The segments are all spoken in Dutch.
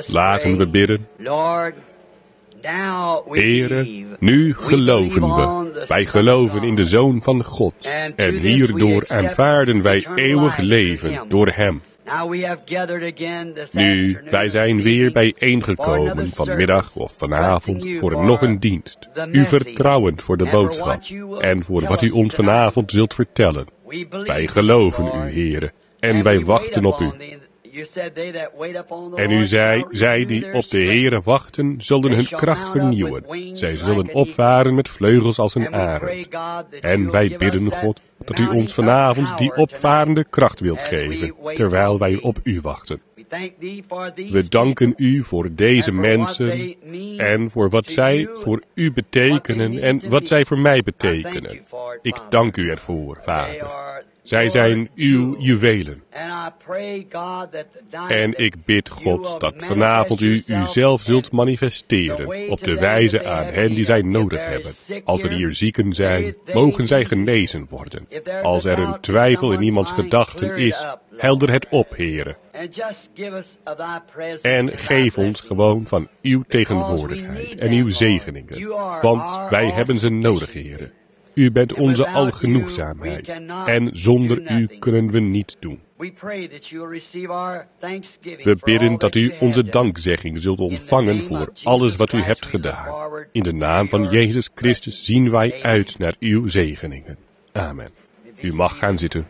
Laten we bidden. Heere, nu geloven we. Wij geloven in de Zoon van God. En hierdoor aanvaarden wij eeuwig leven door Hem. Nu, wij zijn weer bijeengekomen vanmiddag of vanavond voor nog een dienst. U vertrouwend voor de boodschap en voor wat u ons vanavond zult vertellen. Wij geloven u, Heere, en wij wachten op u. En u zei, zij die op de Heere wachten, zullen hun kracht vernieuwen. Zij zullen opvaren met vleugels als een arend. En wij bidden, God, dat u ons vanavond die opvarende kracht wilt geven, terwijl wij op u wachten. We danken u voor deze mensen en voor wat zij voor u betekenen en wat zij voor mij betekenen. Ik dank u ervoor, Vader. Zij zijn uw juwelen. En ik bid, God, dat vanavond u uzelf zult manifesteren op de wijze aan hen die zij nodig hebben. Als er hier zieken zijn, mogen zij genezen worden. Als er een twijfel in iemands gedachten is, helder het op, Heere. En geef ons gewoon van uw tegenwoordigheid en uw zegeningen, want wij hebben ze nodig, Heere. U bent onze algenoegzaamheid, en zonder u kunnen we niets doen. We bidden dat u onze dankzegging zult ontvangen voor alles wat u hebt gedaan. In de naam van Jezus Christus zien wij uit naar uw zegeningen. Amen. U mag gaan zitten.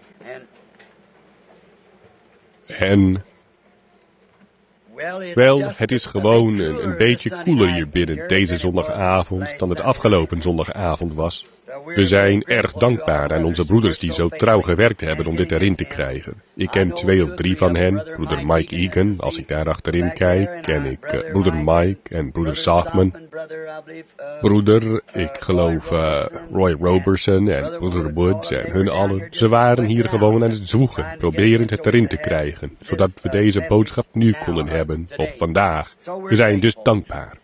Wel, het is gewoon een beetje koeler hier binnen deze zondagavond dan het afgelopen zondagavond was. We zijn erg dankbaar aan onze broeders die zo trouw gewerkt hebben om dit erin te krijgen. Ik ken 2 of 3 van hen. Broeder Mike Egan, als ik daar achterin kijk, ken ik broeder Mike en broeder Safman. Broeder, ik geloof Roy Roberson en broeder Woods en hun allen. Ze waren hier gewoon aan het zwoegen, proberend het erin te krijgen, zodat we deze boodschap nu konden hebben, of vandaag. We zijn dus dankbaar.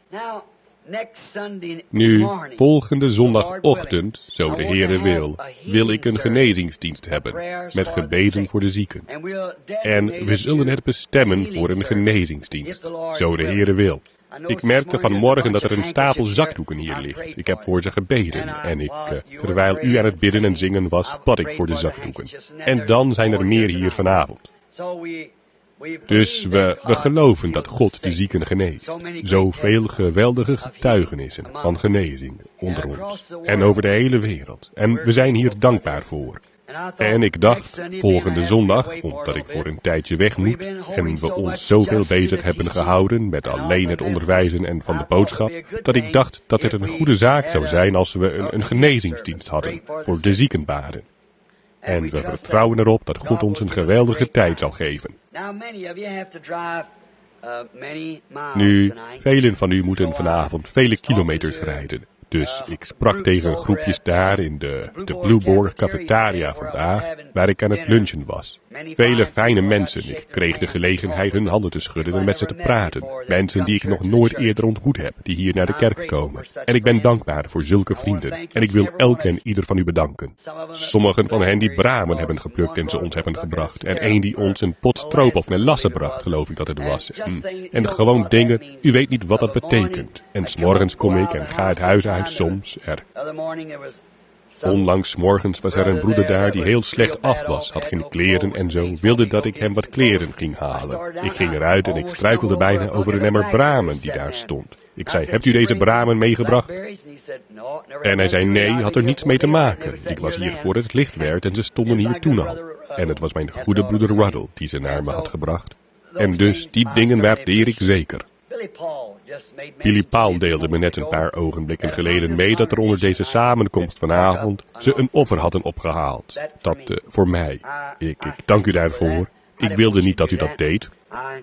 Nu, volgende zondagochtend, zo de Heere wil ik een genezingsdienst hebben, met gebeden voor de zieken. En we zullen het bestemmen voor een genezingsdienst, zo de Heere wil. Ik merkte vanmorgen dat er een stapel zakdoeken hier ligt. Ik heb voor ze gebeden en terwijl u aan het bidden en zingen was, bad ik voor de zakdoeken. En dan zijn er meer hier vanavond. Dus we geloven dat God de zieken geneest. Zoveel geweldige getuigenissen van genezing onder ons en over de hele wereld. En we zijn hier dankbaar voor. En ik dacht, volgende zondag, omdat ik voor een tijdje weg moet en we ons zoveel bezig hebben gehouden met alleen het onderwijzen en van de boodschap, dat ik dacht dat het een goede zaak zou zijn als we een genezingsdienst hadden voor de ziekenbaden. En we vertrouwen erop dat God ons een geweldige tijd zal geven. Nu, velen van u moeten vanavond vele kilometers rijden. Dus ik sprak tegen groepjes daar in de Blueborg cafetaria vandaag, waar ik aan het lunchen was. Vele fijne mensen. Ik kreeg de gelegenheid hun handen te schudden en met ze te praten. Mensen die ik nog nooit eerder ontmoet heb, die hier naar de kerk komen. En ik ben dankbaar voor zulke vrienden. En ik wil elk en ieder van u bedanken. Sommigen van hen die bramen hebben geplukt en ze ons hebben gebracht. En één die ons een pot stroop of melasse bracht, geloof ik dat het was. En gewoon dingen, u weet niet wat dat betekent. En 's morgens kom ik en ga het huis uit soms. Onlangs morgens was er een broeder daar die heel slecht af was, had geen kleren en zo, wilde dat ik hem wat kleren ging halen. Ik ging eruit en ik struikelde bijna over een emmer bramen die daar stond. Ik zei, hebt u deze bramen meegebracht? En hij zei, nee, had er niets mee te maken. Ik was hier voor het licht werd en ze stonden hier toen al. En het was mijn goede broeder Ruddle die ze naar me had gebracht. En dus, die dingen waardeer ik zeker. Billy Paul deelde me net een paar ogenblikken geleden mee dat er onder deze samenkomst vanavond ze een offer hadden opgehaald. Dat voor mij. Ik dank u daarvoor. Ik wilde niet dat u dat deed.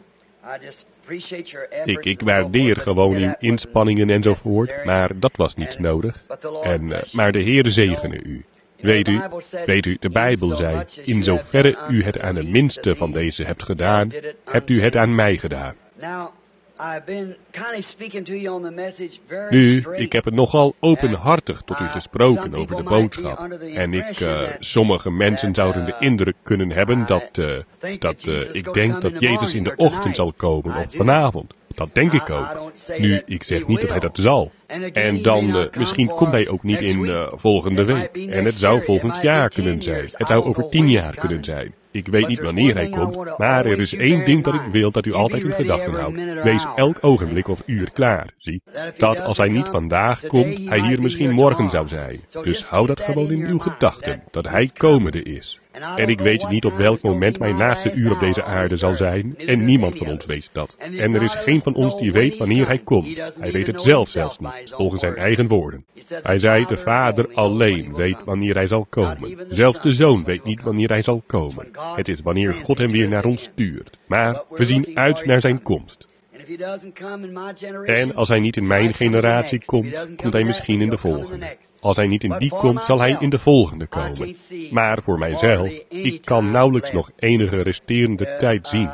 Ik waardeer gewoon uw inspanningen enzovoort, maar dat was niet nodig. Maar de Heer zegene u. Weet u, de Bijbel zei, in zoverre u het aan de minste van deze hebt gedaan, hebt u het aan mij gedaan. Nu, ik heb het nogal openhartig tot u gesproken over de boodschap. En sommige mensen zouden de indruk kunnen hebben dat ik denk dat Jezus in de ochtend zal komen of vanavond. dat denk ik ook. Nu, ik zeg niet dat hij dat zal. En dan, misschien komt hij ook niet in volgende week. En het zou volgend jaar kunnen zijn. Het zou over 10 jaar kunnen zijn. Ik weet niet wanneer hij komt, maar er is één ding dat ik wil dat u altijd in gedachten houdt. Wees elk ogenblik of uur klaar, zie. Dat als hij niet vandaag komt, hij hier misschien morgen zou zijn. Dus hou dat gewoon in uw gedachten, dat hij komende is. En ik weet niet op welk moment mijn laatste uur op deze aarde zal zijn, en niemand van ons weet dat. En er is geen van ons die weet wanneer hij komt. Hij weet het zelfs niet, volgens zijn eigen woorden. Hij zei, de Vader alleen weet wanneer hij zal komen. Zelfs de Zoon weet niet wanneer hij zal komen. Het is wanneer God hem weer naar ons stuurt. Maar we zien uit naar zijn komst. En als hij niet in mijn generatie komt, komt hij misschien in de volgende. Als hij niet in die komt, zal hij in de volgende komen. Maar voor mijzelf, ik kan nauwelijks nog enige resterende tijd zien.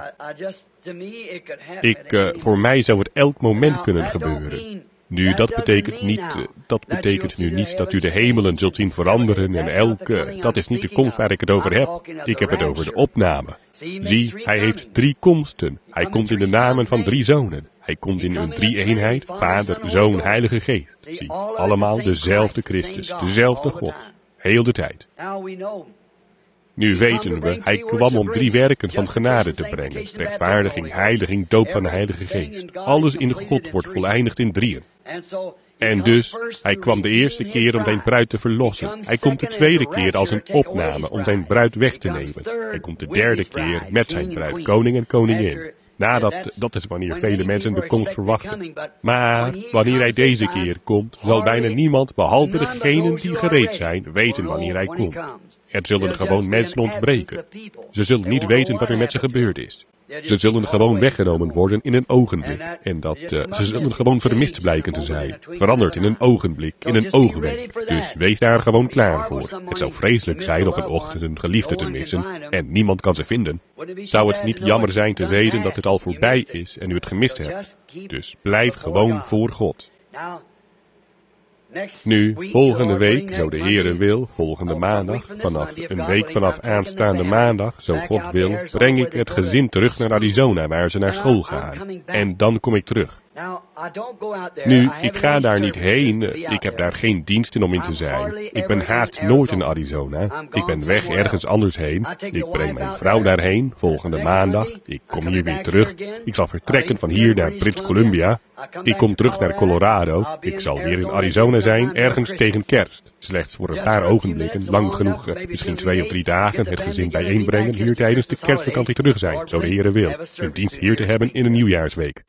Voor mij zou het elk moment kunnen gebeuren. Nu, dat betekent nu niet dat u de hemelen zult zien veranderen en dat is niet de komst waar ik het over heb. Ik heb het over de opname. Zie, hij heeft 3 komsten. Hij komt in de namen van 3 zonen. Hij komt in een 3-eenheid, Vader, Zoon, Heilige Geest. Zie, allemaal dezelfde Christus, dezelfde God. Heel de tijd. Nu weten we, hij kwam om 3 werken van genade te brengen. Rechtvaardiging, heiliging, doop van de Heilige Geest. Alles in God wordt voleindigd in 3. En dus, hij kwam de eerste keer om zijn bruid te verlossen. Hij komt de tweede keer als een opname om zijn bruid weg te nemen. Hij komt de derde keer met zijn bruid, koning en koningin. Dat is wanneer vele mensen de komst verwachten. Maar wanneer hij deze keer komt, zal bijna niemand, behalve degenen die gereed zijn, weten wanneer hij komt. Er zullen gewoon mensen ontbreken. Ze zullen niet weten wat er met ze gebeurd is. Ze zullen gewoon weggenomen worden in een ogenblik. En ze zullen gewoon vermist blijken te zijn. Veranderd in een ogenblik, in een ogenblik. Dus wees daar gewoon klaar voor. Het zou vreselijk zijn op een ochtend een geliefde te missen en niemand kan ze vinden. Zou het niet jammer zijn te weten dat het al voorbij is en u het gemist hebt? Dus blijf gewoon voor God. Nu, volgende week, zo de Heere wil, volgende maandag, een week vanaf aanstaande maandag, zo God wil, breng ik het gezin terug naar Arizona, waar ze naar school gaan. En dan kom ik terug. Nu, ik ga daar niet heen, ik heb daar geen diensten om in te zijn. Ik ben haast nooit in Arizona. Ik ben weg ergens anders heen. Ik breng mijn vrouw daarheen, volgende maandag. Ik kom hier weer terug. Ik zal vertrekken van hier naar British Columbia. Ik kom terug naar Colorado. Ik zal weer in Arizona zijn, ergens tegen kerst. Slechts voor een paar ogenblikken, lang genoeg, misschien 2 of 3 dagen, het gezin bijeenbrengen, hier tijdens de kerstvakantie terug zijn, zo de Heere wil. Een dienst hier te hebben in een nieuwjaarsweek.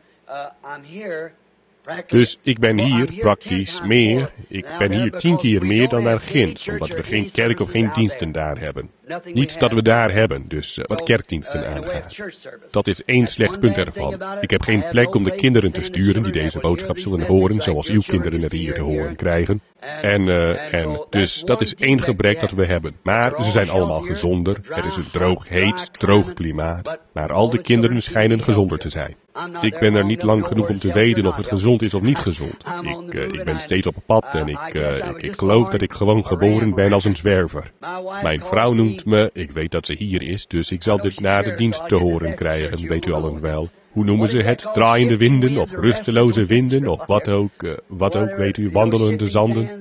Dus ik ben hier praktisch meer, ik ben hier 10 keer meer dan daar ginds, omdat we geen kerk of geen diensten daar hebben. Niets dat we daar hebben, dus wat kerkdiensten aangaat. Dat is 1 slecht punt ervan. Ik heb geen plek om de kinderen te sturen die deze boodschap zullen horen, zoals uw kinderen het hier te horen krijgen. Dus dat is 1 gebrek dat we hebben. Maar ze zijn allemaal gezonder. Het is een droog klimaat. Maar al de kinderen schijnen gezonder te zijn. Ik ben er niet lang genoeg om te weten of het gezond is of niet gezond. Ik ben steeds op pad en ik geloof dat ik gewoon geboren ben als een zwerver. Mijn vrouw noemt me, ik weet dat ze hier is, dus ik zal dit na de dienst te horen krijgen, weet u allen wel. Hoe noemen ze het? Draaiende winden of rusteloze winden of wat ook, weet u, wandelende zanden.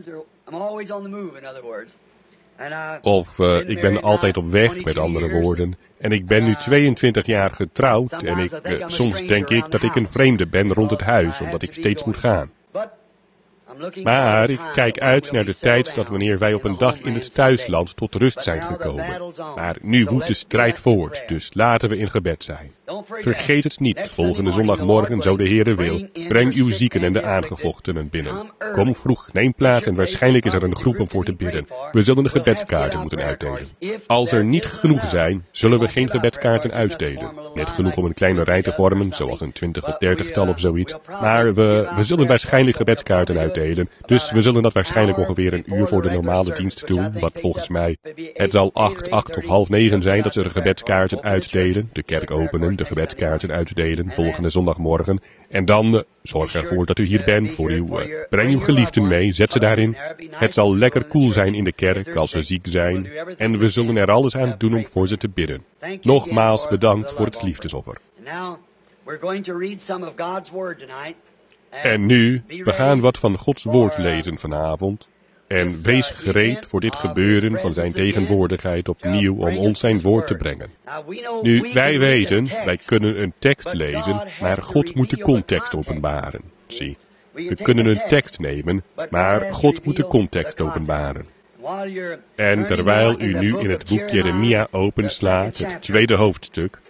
Of ik ben altijd op weg, met andere woorden. En ik ben nu 22 jaar getrouwd en soms denk ik dat ik een vreemde ben rond het huis, omdat ik steeds moet gaan. Maar ik kijk uit naar de tijd dat wanneer wij op een dag in het thuisland tot rust zijn gekomen. Maar nu woedt de strijd voort, dus laten we in gebed zijn. Vergeet het niet, volgende zondagmorgen, zo de Heere wil, breng uw zieken en de aangevochtenen binnen. Kom vroeg, neem plaats en waarschijnlijk is er een groep om voor te bidden. We zullen de gebedskaarten moeten uitdelen. Als er niet genoeg zijn, zullen we geen gebedskaarten uitdelen. Net genoeg om een kleine rij te vormen, zoals een 20 of 30-tal of zoiets. Maar we zullen waarschijnlijk gebedskaarten uitdelen. Dus we zullen dat waarschijnlijk ongeveer een uur voor de normale dienst doen, wat volgens mij, het zal 8 of half 9 zijn dat ze de gebedskaarten uitdelen, de kerk openen, de gebedskaarten uitdelen, volgende zondagmorgen. En dan, zorg ervoor dat u hier bent, breng uw geliefden mee, zet ze daarin. Het zal lekker koel zijn in de kerk als ze ziek zijn. En we zullen er alles aan doen om voor ze te bidden. Nogmaals bedankt voor het liefdesoffer. En nu, we gaan wat van Gods woord lezen vanavond. En wees gereed voor dit gebeuren van zijn tegenwoordigheid opnieuw om ons zijn woord te brengen. Nu, wij weten, wij kunnen een tekst lezen, maar God moet de context openbaren. Zie, we kunnen een tekst nemen, maar God moet de context openbaren. En terwijl u nu in het boek Jeremia openslaat, het tweede hoofdstuk,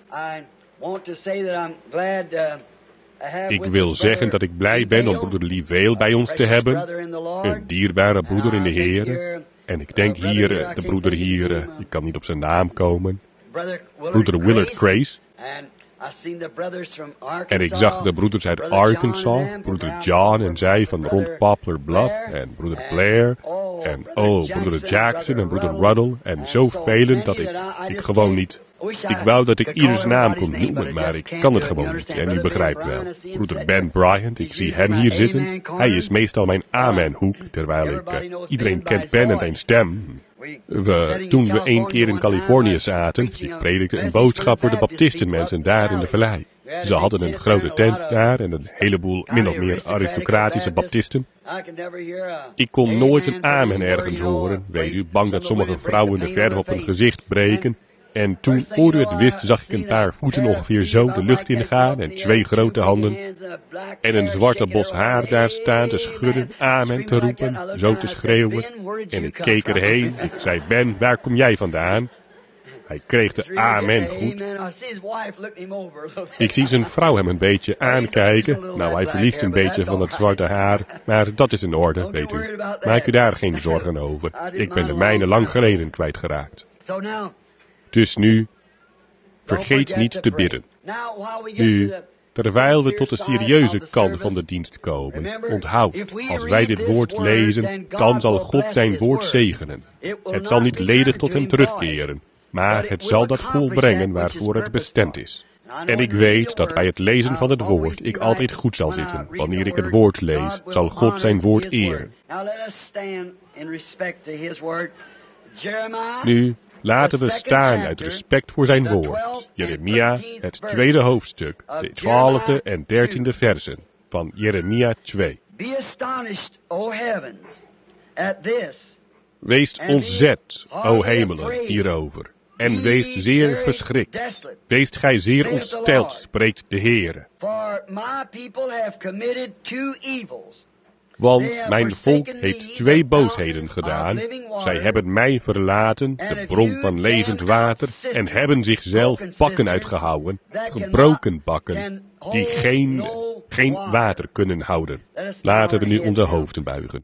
ik wil zeggen dat ik blij ben om broeder Liveel bij ons te hebben, een dierbare broeder in de Heer. En ik denk hier, de broeder hier, ik kan niet op zijn naam komen, broeder Willard Grace. En ik zag de broeders uit Arkansas, broeder John en zij van rond Poplar Bluff, en broeder Blair, en broeder Jackson en broeder Ruddle, en zoveel dat ik gewoon niet... Ik wou dat ik ieders naam kon noemen, maar ik kan het gewoon niet. En u begrijpt wel. Broeder Ben Bryant, ik zie hem hier zitten. Hij is meestal mijn amenhoek, terwijl iedereen kent Ben en zijn stem. Toen we 1 keer in Californië zaten, ik predikte een boodschap voor de baptistenmensen daar in de vallei. Ze hadden een grote tent daar en een heleboel min of meer aristocratische baptisten. Ik kon nooit een amen ergens horen, weet u, bang dat sommige vrouwen de verf op hun gezicht breken. En toen, voor u het wist, zag ik een paar voeten ongeveer zo de lucht ingaan en 2 grote handen. En een zwarte bos haar daar staan te schudden, amen te roepen, zo te schreeuwen. En ik keek erheen, ik zei, Ben, waar kom jij vandaan? Hij kreeg de amen goed. Ik zie zijn vrouw hem een beetje aankijken. Nou, hij verliest een beetje van het zwarte haar, maar dat is in orde, weet u. Maak u daar geen zorgen over. Ik ben de mijne lang geleden kwijtgeraakt. Dus nu, vergeet niet te bidden. Nu, terwijl we tot de serieuze kant van de dienst komen, onthoud, als wij dit woord lezen, dan zal God zijn woord zegenen. Het zal niet ledig tot hem terugkeren, maar het zal dat volbrengen waarvoor het bestemd is. En ik weet dat bij het lezen van het woord ik altijd goed zal zitten. Wanneer ik het woord lees, zal God zijn woord eren. Nu, laten we staan uit respect voor zijn woord. Jeremia, het tweede hoofdstuk, de 12e en 13e versen van Jeremia 2. Wees ontzet, o hemelen, hierover. En wees zeer verschrikt. Wees gij zeer ontsteld, spreekt de Heere. Want mijn volk heeft 2 boosheden gedaan. Zij hebben mij verlaten, de bron van levend water, en hebben zichzelf bakken uitgehouwen, gebroken bakken, die geen water kunnen houden. Laten we nu onze hoofden buigen.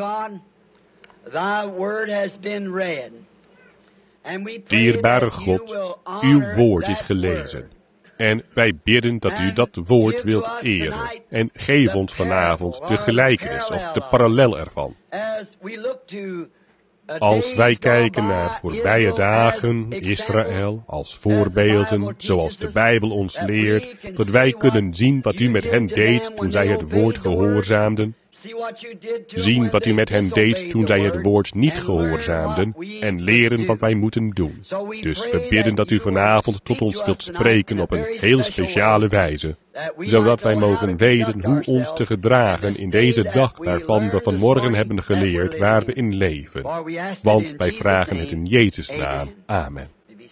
Dierbare God, uw woord is gelezen. En wij bidden dat u dat woord wilt eren. En geef ons vanavond de gelijkenis of de parallel ervan. Als wij kijken naar voorbije dagen, Israël, als voorbeelden, zoals de Bijbel ons leert, dat wij kunnen zien wat u met hen deed toen zij het woord gehoorzaamden, zien wat u met hen deed toen zij het woord niet gehoorzaamden, en leren wat wij moeten doen. Dus we bidden dat u vanavond tot ons wilt spreken op een heel speciale wijze, zodat wij mogen weten hoe ons te gedragen in deze dag waarvan we vanmorgen hebben geleerd waar we in leven. Want wij vragen het in Jezus' naam. Amen.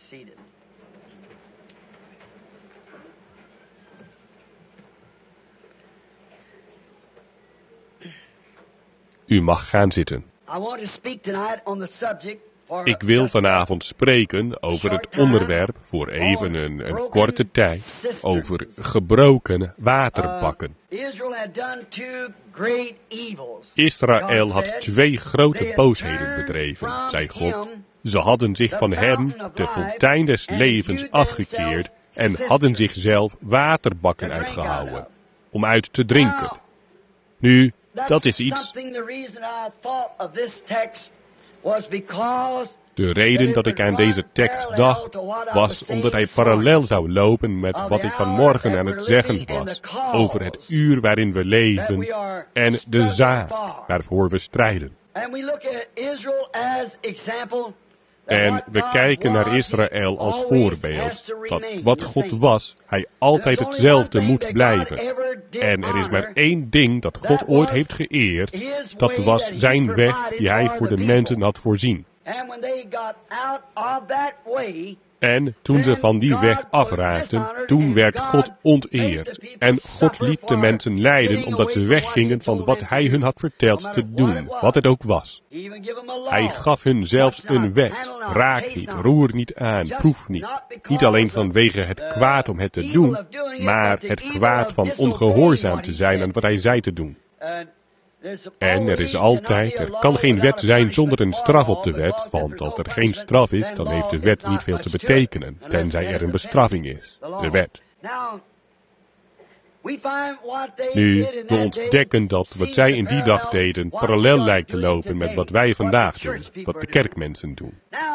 U mag gaan zitten. Ik wil vanavond spreken over het onderwerp, voor even een korte tijd, over gebroken waterbakken. Israël had 2 grote boosheden bedreven, zei God. Ze hadden zich van hem, de fontein des levens, afgekeerd en hadden zichzelf waterbakken uitgehouwen, om uit te drinken. Nu, dat is iets. De reden dat ik aan deze tekst dacht, was omdat hij parallel zou lopen met wat ik vanmorgen aan het zeggen was, over het uur waarin we leven en de zaak waarvoor we strijden. En we kijken naar Israël als voorbeeld, dat wat God was, hij altijd hetzelfde moet blijven. En er is maar één ding dat God ooit heeft geëerd, dat was zijn weg die hij voor de mensen had voorzien. En toen ze van die weg afraakten, toen werd God onteerd. En God liet de mensen lijden omdat ze weggingen van wat hij hun had verteld te doen, wat het ook was. Hij gaf hun zelfs een wet. Raak niet, roer niet aan, proef niet. Niet alleen vanwege het kwaad om het te doen, maar het kwaad van ongehoorzaam te zijn aan wat hij zei te doen. En er kan geen wet zijn zonder een straf op de wet, want als er geen straf is, dan heeft de wet niet veel te betekenen, tenzij er een bestraffing is, de wet. Nu, we ontdekken dat wat zij in die dag deden parallel lijkt te lopen met wat wij vandaag doen, wat de kerkmensen doen.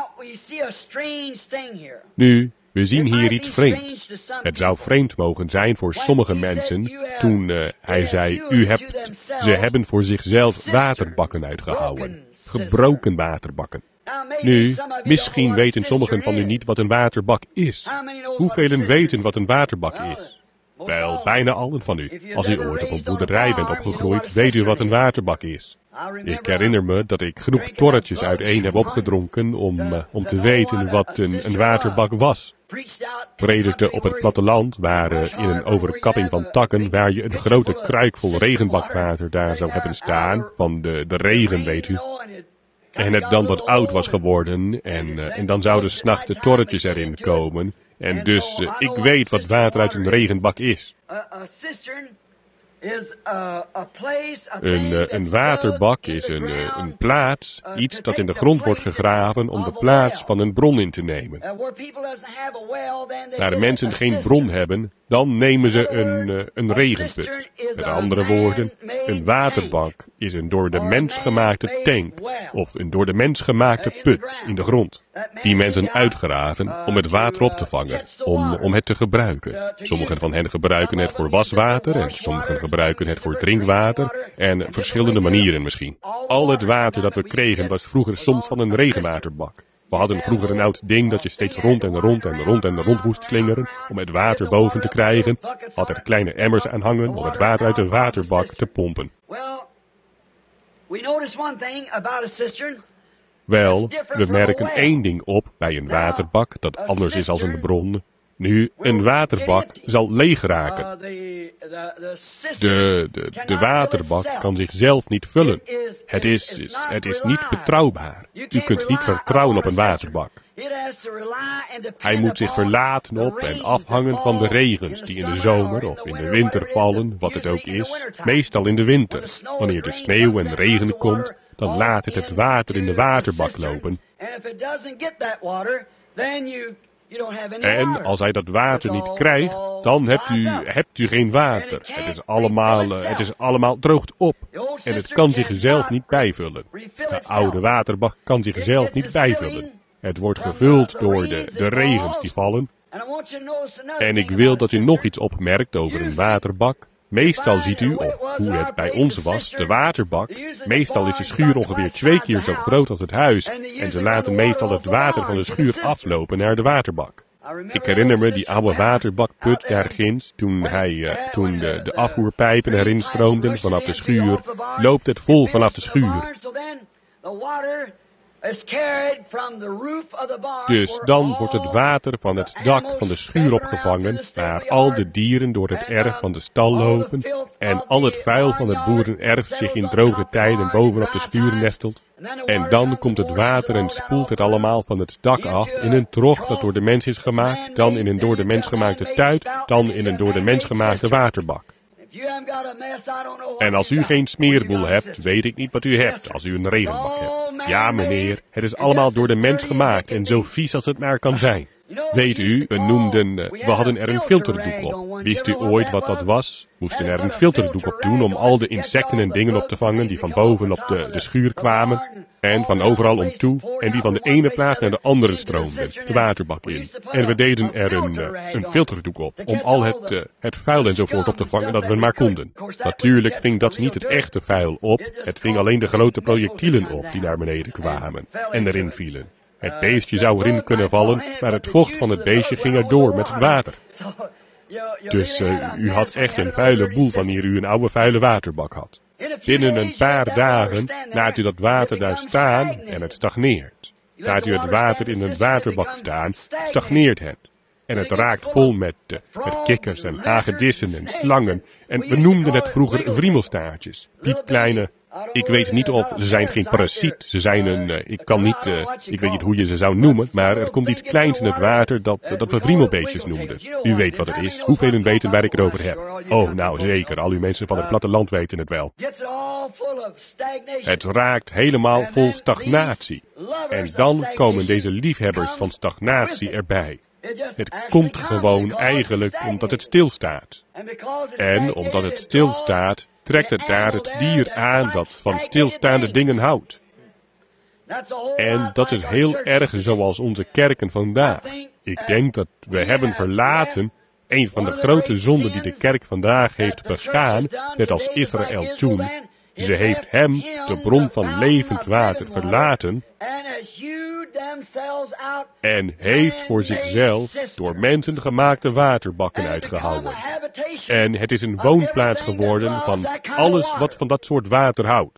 Nu, we zien hier iets vreemds. Het zou vreemd mogen zijn voor sommige mensen toen hij zei, ze hebben voor zichzelf waterbakken uitgehouwen. Gebroken waterbakken. Nu, misschien weten sommigen van u niet wat een waterbak is. Hoeveel weten wat een waterbak is? Wel, bijna allen van u. Als u ooit op een boerderij bent opgegroeid, weet u wat een waterbak is. Ik herinner me dat ik genoeg torretjes uiteen heb opgedronken om te weten wat een waterbak was. Predikte op het platteland waren in een overkapping van takken waar je een grote kruik vol regenbakwater daar zou hebben staan, van de regen weet u. En het dan wat oud was geworden en dan zouden 's nachts de torretjes erin komen. En dus, ik weet wat water uit een regenbak is. Een waterbak is een plaats, iets dat in de grond wordt gegraven om de plaats van een bron in te nemen. Waar de mensen geen bron hebben, dan nemen ze een regenput. Met andere woorden, een waterbak is een door de mens gemaakte tank, of een door de mens gemaakte put in de grond. Die mensen uitgraven om het water op te vangen, om het te gebruiken. Sommigen van hen gebruiken het voor waswater en sommigen gebruiken het voor drinkwater en verschillende manieren misschien. Al het water dat we kregen was vroeger soms van een regenwaterbak. We hadden vroeger een oud ding dat je steeds rond en rond en rond en rond moest slingeren om het water boven te krijgen. Had er kleine emmers aan hangen om het water uit de waterbak te pompen. Wel, we merken één ding op bij een waterbak dat anders is als een bron. Nu, een waterbak zal leeg raken. De waterbak kan zichzelf niet vullen. Het is niet betrouwbaar. U kunt niet vertrouwen op een waterbak. Hij moet zich verlaten op en afhangen van de regens die in de zomer of in de winter vallen, wat het ook is. Meestal in de winter. Wanneer de sneeuw en regen komt, dan laat het water in de waterbak lopen. En als hij dat water niet krijgt, dan hebt u geen water. Het is allemaal droogt op. En het kan zichzelf niet bijvullen. De oude waterbak kan zichzelf niet bijvullen. Het wordt gevuld door de regens die vallen. En ik wil dat u nog iets opmerkt over een waterbak. Meestal ziet u, of hoe het bij ons was, de waterbak. Meestal is de schuur ongeveer 2 keer zo groot als het huis. En ze laten meestal het water van de schuur aflopen naar de waterbak. Ik herinner me die oude waterbakput daar ginds, toen de afvoerpijpen erin stroomden vanaf de schuur, loopt het vol vanaf de schuur. Dus dan wordt het water van het dak van de schuur opgevangen, waar al de dieren door het erf van de stal lopen en al het vuil van het boerenerf zich in droge tijden bovenop de schuur nestelt. En dan komt het water en spoelt het allemaal van het dak af in een trog dat door de mens is gemaakt, dan in een door de mens gemaakte tuit, dan in een door de mens gemaakte waterbak. En als u geen smeerboel hebt, weet ik niet wat u hebt als u een regenbak hebt. Ja, meneer, het is allemaal door de mens gemaakt en zo vies als het maar kan zijn. Weet u, we hadden er een filterdoek op. Wist u ooit wat dat was? Moesten er een filterdoek op doen om al de insecten en dingen op te vangen die van boven op de schuur kwamen. En van overal om toe, en die van de ene plaats naar de andere stroomden, de waterbak in. En we deden er een filterdoek op, om al het vuil enzovoort op te vangen dat we maar konden. Natuurlijk ving dat niet het echte vuil op, het ving alleen de grote projectielen op die naar beneden kwamen en erin vielen. Het beestje zou erin kunnen vallen, maar het vocht van het beestje ging erdoor met het water. Dus u had echt een vuile boel wanneer u een oude vuile waterbak had. Binnen een paar dagen laat u dat water daar staan en het stagneert. Laat u het water in een waterbak staan, stagneert het. En het raakt vol met kikkers en hagedissen en slangen. En we noemden het vroeger wriemelstaartjes. Piepkleine. Ik weet niet of ze zijn geen parasiet. Ze zijn ik weet niet hoe je ze zou noemen, maar er komt iets kleins in het water dat we wriemelbeestjes noemden. U weet wat het is. Hoeveel weten waar ik het over heb? Oh, nou zeker. Al uw mensen van het platteland weten het wel. Het raakt helemaal vol stagnatie. En dan komen deze liefhebbers van stagnatie erbij. Het komt gewoon eigenlijk omdat het stilstaat. En omdat het stilstaat, trekt het daar het dier aan dat van stilstaande dingen houdt. En dat is heel erg zoals onze kerken vandaag. Ik denk dat we hebben verlaten een van de grote zonden die de kerk vandaag heeft begaan, net als Israël toen. Ze heeft hem, de bron van levend water, verlaten en heeft voor zichzelf door mensen gemaakte waterbakken uitgehouden. En het is een woonplaats geworden van alles wat van dat soort water houdt.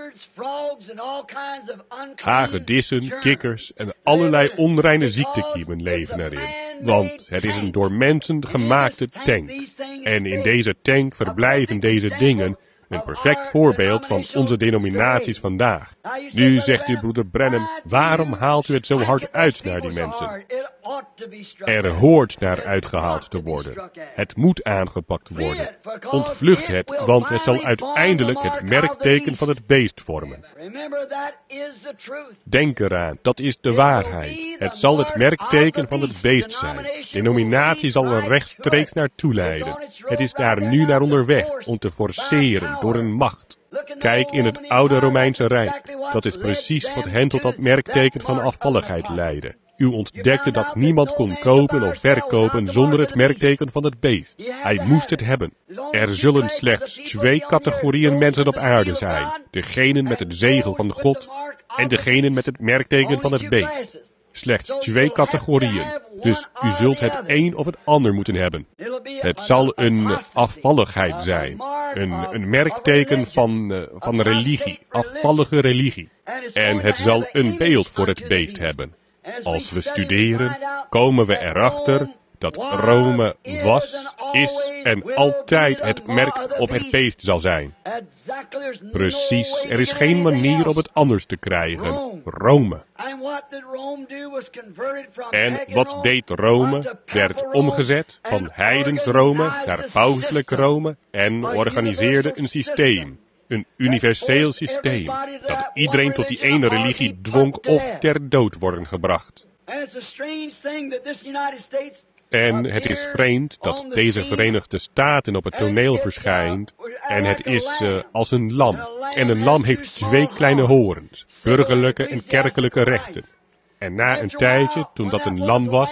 Hagedissen, kikkers en allerlei onreine ziektekiemen leven erin. Want het is een door mensen gemaakte tank. En in deze tank verblijven deze dingen. Een perfect voorbeeld van onze denominaties vandaag. Nu zegt u, broeder Branham, waarom haalt u het zo hard uit naar die mensen? Er hoort naar uitgehaald te worden. Het moet aangepakt worden. Ontvlucht het, want het zal uiteindelijk het merkteken van het beest vormen. Denk eraan, dat is de waarheid. Het zal het merkteken van het beest zijn. Denominatie zal er rechtstreeks naartoe leiden. Het is daar nu naar onderweg om te forceren door een macht. Kijk in het oude Romeinse Rijk. Dat is precies wat hen tot dat merkteken van afvalligheid leidde. U ontdekte dat niemand kon kopen of verkopen zonder het merkteken van het beest. Hij moest het hebben. Er zullen slechts 2 categorieën mensen op aarde zijn. Degenen met het zegel van God en degenen met het merkteken van het beest. Slechts 2 categorieën. Dus u zult het een of het ander moeten hebben. Het zal een afvalligheid zijn. Een merkteken van religie. Afvallige religie. En het zal een beeld voor het beest hebben. Als we studeren, komen we erachter dat Rome was, is en altijd het merk of het beest zal zijn. Precies, er is geen manier om het anders te krijgen. Rome. En wat deed Rome? Werd omgezet van heidens Rome naar pauselijk Rome en organiseerde een systeem. Een universeel systeem, dat iedereen tot die ene religie dwong of ter dood worden gebracht. En het is vreemd dat deze Verenigde Staten op het toneel verschijnt en het is als een lam. En een lam heeft 2 kleine horens, burgerlijke en kerkelijke rechten. En na een tijdje, toen dat een lam was,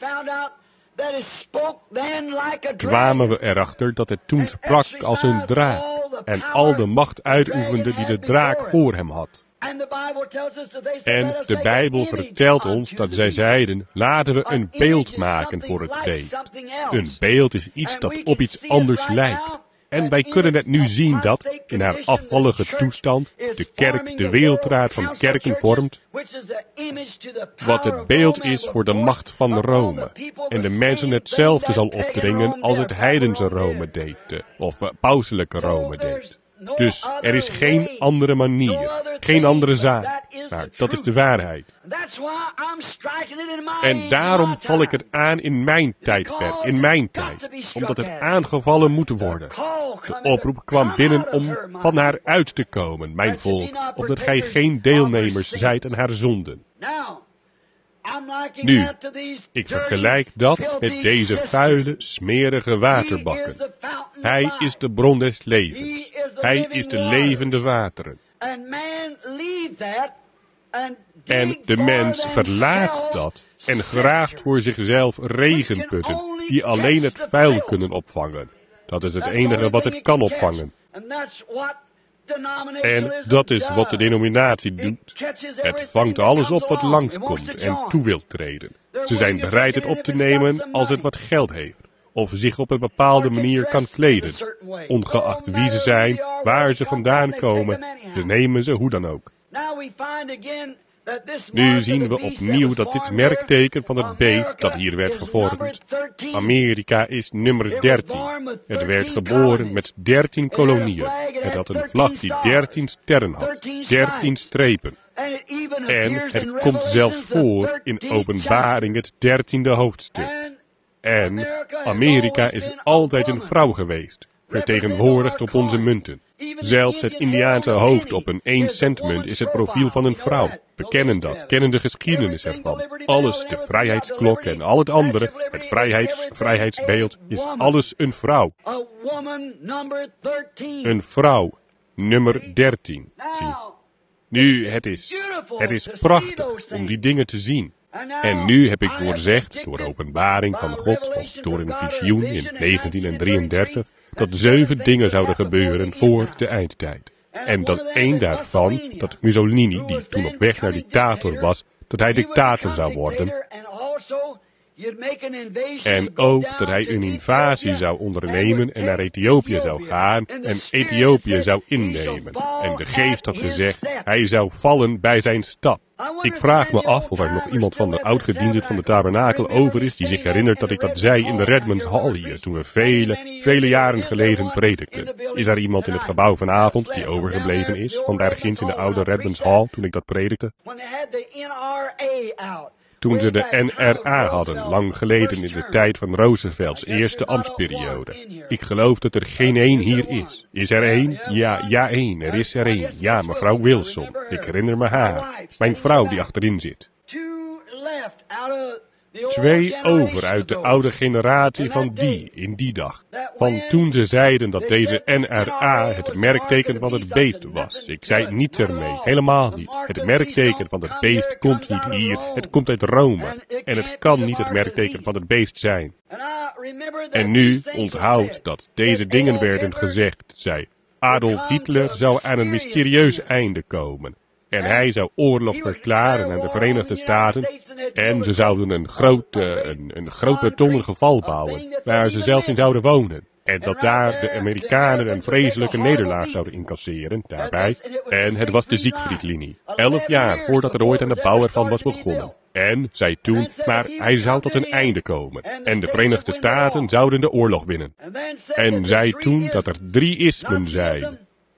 kwamen we erachter dat het toen sprak als een draak en al de macht uitoefende die de draak voor hem had. En de Bijbel vertelt ons dat zij zeiden, laten we een beeld maken voor het beest. Een beeld is iets dat op iets anders lijkt. En wij kunnen het nu zien dat, in haar afvallige toestand, de kerk de wereldraad van kerken vormt, wat het beeld is voor de macht van Rome. En de mensen hetzelfde zal opdringen als het heidense Rome deed, of pauselijke Rome deed. Dus er is geen andere manier, geen andere zaak. Maar dat is de waarheid. En daarom val ik het aan in mijn tijdperk, in mijn tijd. Omdat het aangevallen moet worden. De oproep kwam binnen om van haar uit te komen, mijn volk, opdat gij geen deelnemers zijt aan haar zonden. Nu, ik vergelijk dat met deze vuile, smerige waterbakken. Hij is de bron des levens. Hij is de levende wateren. En de mens verlaat dat en graaft voor zichzelf regenputten die alleen het vuil kunnen opvangen. Dat is het enige wat het kan opvangen. En dat is wat de denominatie doet. Het vangt alles op wat langskomt en toe wil treden. Ze zijn bereid het op te nemen als het wat geld heeft. Of zich op een bepaalde manier kan kleden. Ongeacht wie ze zijn, waar ze vandaan komen, ze nemen ze hoe dan ook. Nu zien we opnieuw dat dit merkteken van het beest dat hier werd gevormd, Amerika is nummer 13. Het werd geboren met 13 kolonieën. Het had een vlag die 13 sterren had, 13 strepen. En het komt zelfs voor in Openbaring het 13e hoofdstuk. En Amerika is altijd een vrouw geweest, vertegenwoordigd op onze munten. Zelfs het Indiaanse hoofd op een 1 cent munt is het profiel van een vrouw. We kennen dat, kennen de geschiedenis ervan. Alles, de vrijheidsklok en al het andere, het vrijheidsbeeld, is alles een vrouw. Een vrouw, nummer 13. Zie. Nu, het is prachtig om die dingen te zien. En nu heb ik voorzegd, door openbaring van God, of door een visioen in 1933, dat 7 dingen zouden gebeuren voor de eindtijd. En dat één daarvan, dat Mussolini, die toen op weg naar dictator was, dat hij dictator zou worden. En ook dat hij een invasie zou ondernemen en naar Ethiopië zou gaan en Ethiopië zou innemen. En de geest had gezegd, hij zou vallen bij zijn stad. Ik vraag me af of er nog iemand van de oudgedienden van de tabernakel over is die zich herinnert dat ik dat zei in de Redmonds Hall hier, toen we vele jaren geleden predikten. Is er iemand in het gebouw vanavond die overgebleven is, van daar ginds in de oude Redmonds Hall, toen ik dat predikte? Toen ze de NRA hadden, lang geleden in de tijd van Roosevelts eerste ambtsperiode. Ik geloof dat er geen één hier is. Is er één? Ja, één. Er is er één. Ja, mevrouw Wilson. Ik herinner me haar. Mijn vrouw die achterin zit. 2 over uit de oude generatie van in die dag. Van toen ze zeiden dat deze NRA het merkteken van het beest was. Ik zei niets ermee, helemaal niet. Het merkteken van het beest komt niet hier, het komt uit Rome. En het kan niet het merkteken van het beest zijn. En nu onthoud dat deze dingen werden gezegd, zei Adolf Hitler zou aan een mysterieus einde komen. En hij zou oorlog verklaren aan de Verenigde Staten. En ze zouden een groot betonnen geval bouwen, waar ze zelf in zouden wonen. En dat daar de Amerikanen een vreselijke nederlaag zouden incasseren, daarbij. En het was de Siegfriedlinie. 11 jaar voordat er ooit aan de bouw ervan was begonnen. En, zei toen, maar hij zou tot een einde komen. En de Verenigde Staten zouden de oorlog winnen. En zei toen dat er 3 ismen zijn.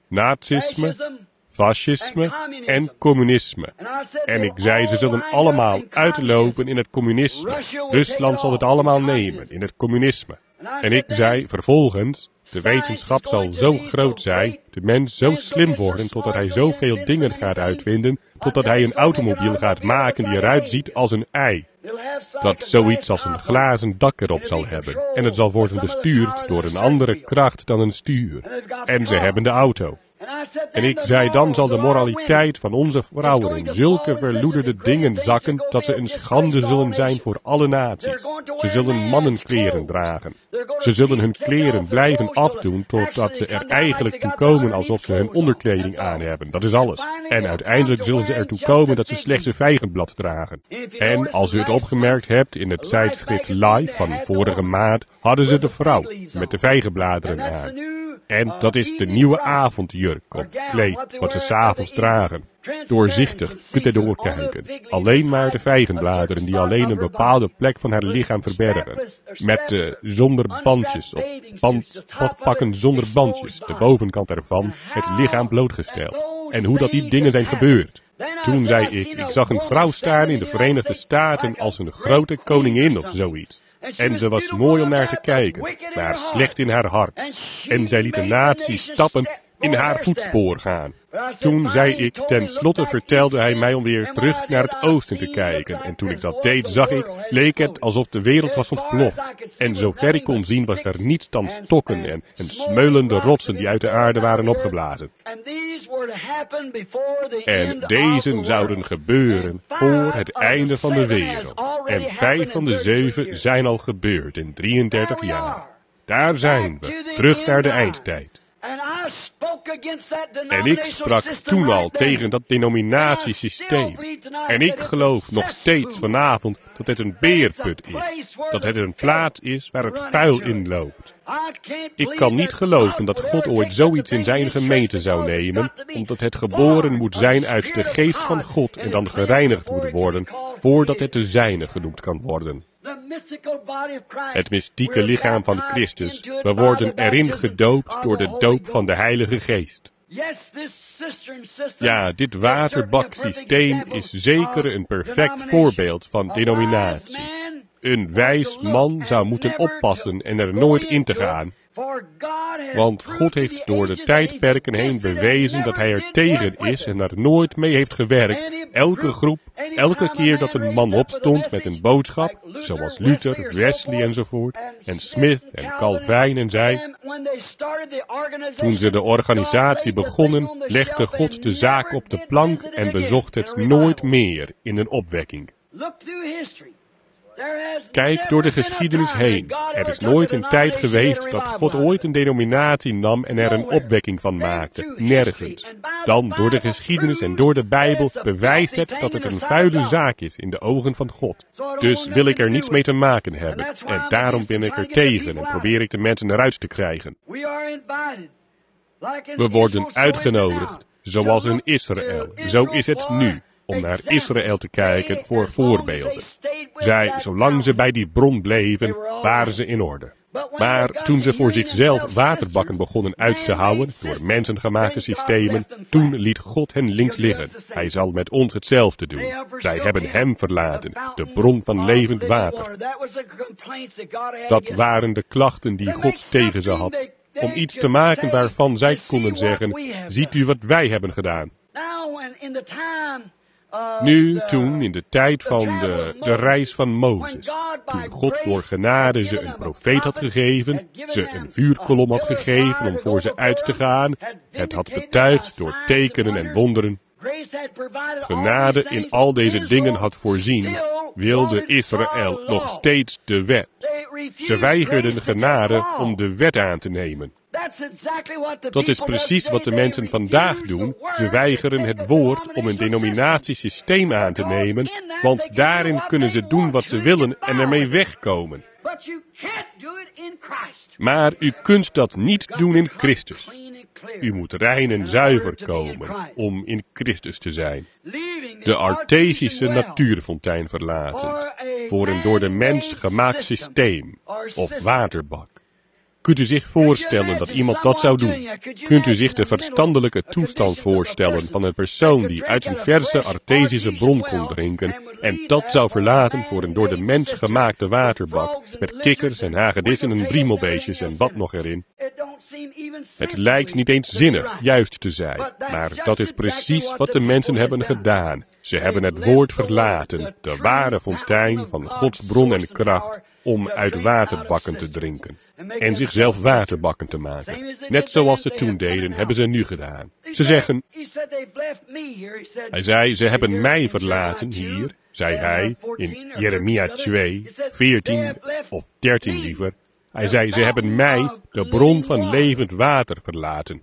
Nazisme, fascisme en communisme. En ik zei, ze zullen allemaal uitlopen in het communisme. Rusland zal het allemaal nemen in het communisme. En ik zei vervolgens, de wetenschap zal zo groot zijn, de mens zo slim worden, totdat hij zoveel dingen gaat uitvinden, totdat hij een automobiel gaat maken die eruit ziet als een ei. Dat zoiets als een glazen dak erop zal hebben. En het zal worden bestuurd door een andere kracht dan een stuur. En ze hebben de auto. En ik zei, dan zal de moraliteit van onze vrouwen in zulke verloederde dingen zakken, dat ze een schande zullen zijn voor alle naties. Ze zullen mannenkleren dragen. Ze zullen hun kleren blijven afdoen, totdat ze er eigenlijk toe komen alsof ze hun onderkleding aan hebben. Dat is alles. En uiteindelijk zullen ze ertoe komen dat ze slechts een vijgenblad dragen. En als u het opgemerkt hebt, in het tijdschrift Life van vorige maand, hadden ze de vrouw met de vijgenbladeren aan. En dat is de nieuwe avondjurk of kleed wat ze 's avonds dragen. Doorzichtig, kunt u doorkijken. Alleen maar de vijgenbladeren die alleen een bepaalde plek van haar lichaam verbergen. Met zonder bandjes of badpakken zonder bandjes. De bovenkant ervan, het lichaam blootgesteld. En hoe dat die dingen zijn gebeurd. Toen zei ik zag een vrouw staan in de Verenigde Staten als een grote koningin of zoiets. En ze was mooi om naar te kijken, maar slecht in haar hart. En zij liet de naties stappen in haar voetspoor gaan. Toen zei ik, tenslotte vertelde hij mij om weer terug naar het oosten te kijken. En toen ik dat deed, zag ik, leek het alsof de wereld was ontploft. En zover ik kon zien, was er niets dan stokken en smeulende rotsen die uit de aarde waren opgeblazen. En deze zouden gebeuren voor het einde van de wereld. En 5 van de 7 zijn al gebeurd in 33 jaar. Daar zijn we, terug naar de eindtijd. En ik sprak toen al tegen dat denominatiesysteem. En ik geloof nog steeds vanavond dat het een beerput is. Dat het een plaats is waar het vuil in loopt. Ik kan niet geloven dat God ooit zoiets in zijn gemeente zou nemen, omdat het geboren moet zijn uit de geest van God en dan gereinigd moet worden, voordat het de zijne genoemd kan worden. Het mystieke lichaam van Christus, we worden erin gedoopt door de doop van de Heilige Geest. Ja, dit waterbaksysteem is zeker een perfect voorbeeld van denominatie. Een wijs man zou moeten oppassen en er nooit in te gaan. Want God heeft door de tijdperken heen bewezen dat hij er tegen is en er nooit mee heeft gewerkt. Elke groep, elke keer dat een man opstond met een boodschap, zoals Luther, Wesley enzovoort, en Smith en Calvijn en zij. Toen ze de organisatie begonnen, legde God de zaak op de plank en bezocht het nooit meer in een opwekking. Kijk door de geschiedenis heen. Er is nooit een tijd geweest dat God ooit een denominatie nam en er een opwekking van maakte. Nergens. Dan door de geschiedenis en door de Bijbel bewijst het dat het een vuile zaak is in de ogen van God. Dus wil ik er niets mee te maken hebben. En daarom ben ik er tegen en probeer ik de mensen eruit te krijgen. We worden uitgenodigd, zoals in Israël. Zo is het nu. Om naar Israël te kijken voor voorbeelden. Zolang ze bij die bron bleven, waren ze in orde. Maar toen ze voor zichzelf waterbakken begonnen uit te houden, door mensengemaakte systemen, toen liet God hen links liggen. Hij zal met ons hetzelfde doen. Zij hebben hem verlaten, de bron van levend water. Dat waren de klachten die God tegen ze had, om iets te maken waarvan zij konden zeggen, ziet u wat wij hebben gedaan. Nu, toen, in de tijd van de reis van Mozes, toen God door genade ze een profeet had gegeven, ze een vuurkolom had gegeven om voor ze uit te gaan, het had betuigd door tekenen en wonderen, genade in al deze dingen had voorzien, wilde Israël nog steeds de wet. Ze weigerden genade om de wet aan te nemen. Dat is precies wat de mensen vandaag doen. Ze weigeren het woord om een denominatiesysteem aan te nemen, want daarin kunnen ze doen wat ze willen en ermee wegkomen. Maar u kunt dat niet doen in Christus. U moet rein en zuiver komen om in Christus te zijn. De Artesische natuurfontein verlaten voor een door de mens gemaakt systeem of waterbak. Kunt u zich voorstellen dat iemand dat zou doen? Kunt u zich de verstandelijke toestand voorstellen van een persoon die uit een verse Artesische bron kon drinken en dat zou verlaten voor een door de mens gemaakte waterbak met kikkers en hagedissen en wriemelbeestjes en wat nog erin? Het lijkt niet eens zinnig juist te zijn, maar dat is precies wat de mensen hebben gedaan. Ze hebben het woord verlaten, de ware fontein van Gods bron en kracht, om uit waterbakken te drinken. En zichzelf waterbakken te maken. Net zoals ze toen deden, hebben ze nu gedaan. Ze zeggen, hij zei, ze hebben mij verlaten hier, zei hij, in Jeremia 2, 14 of 13 liever. Hij zei, ze hebben mij, de bron van levend water, verlaten.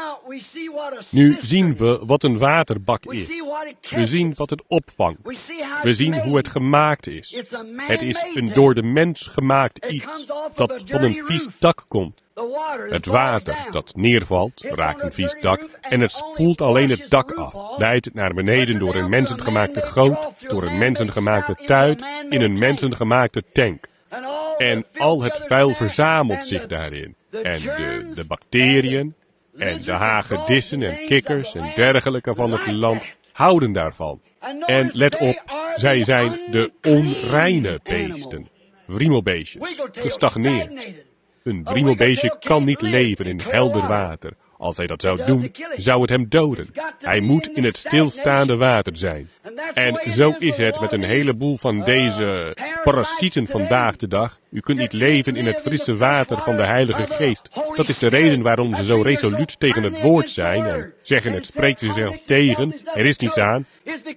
Nu zien we wat een waterbak is. We zien wat het opvangt. We zien hoe het gemaakt is. Het is een door de mens gemaakt iets dat van een vies dak komt. Het water dat neervalt, raakt een vies dak en het spoelt alleen het dak af. Leidt naar beneden door een mensengemaakte goot, door een mensengemaakte tuit, in een mensengemaakte tank. En al het vuil verzamelt zich daarin. En de bacteriën en de hagedissen en kikkers en dergelijke van het land houden daarvan. En let op, zij zijn de onreine beesten. Wriemelbeestjes, gestagneerd. Een wriemelbeestje kan niet leven in helder water. Als hij dat zou doen, zou het hem doden. Hij moet in het stilstaande water zijn. En zo is het met een heleboel van deze parasieten vandaag de dag. U kunt niet leven in het frisse water van de Heilige Geest. Dat is de reden waarom ze zo resoluut tegen het woord zijn en zeggen het spreekt zichzelf tegen, er is niets aan.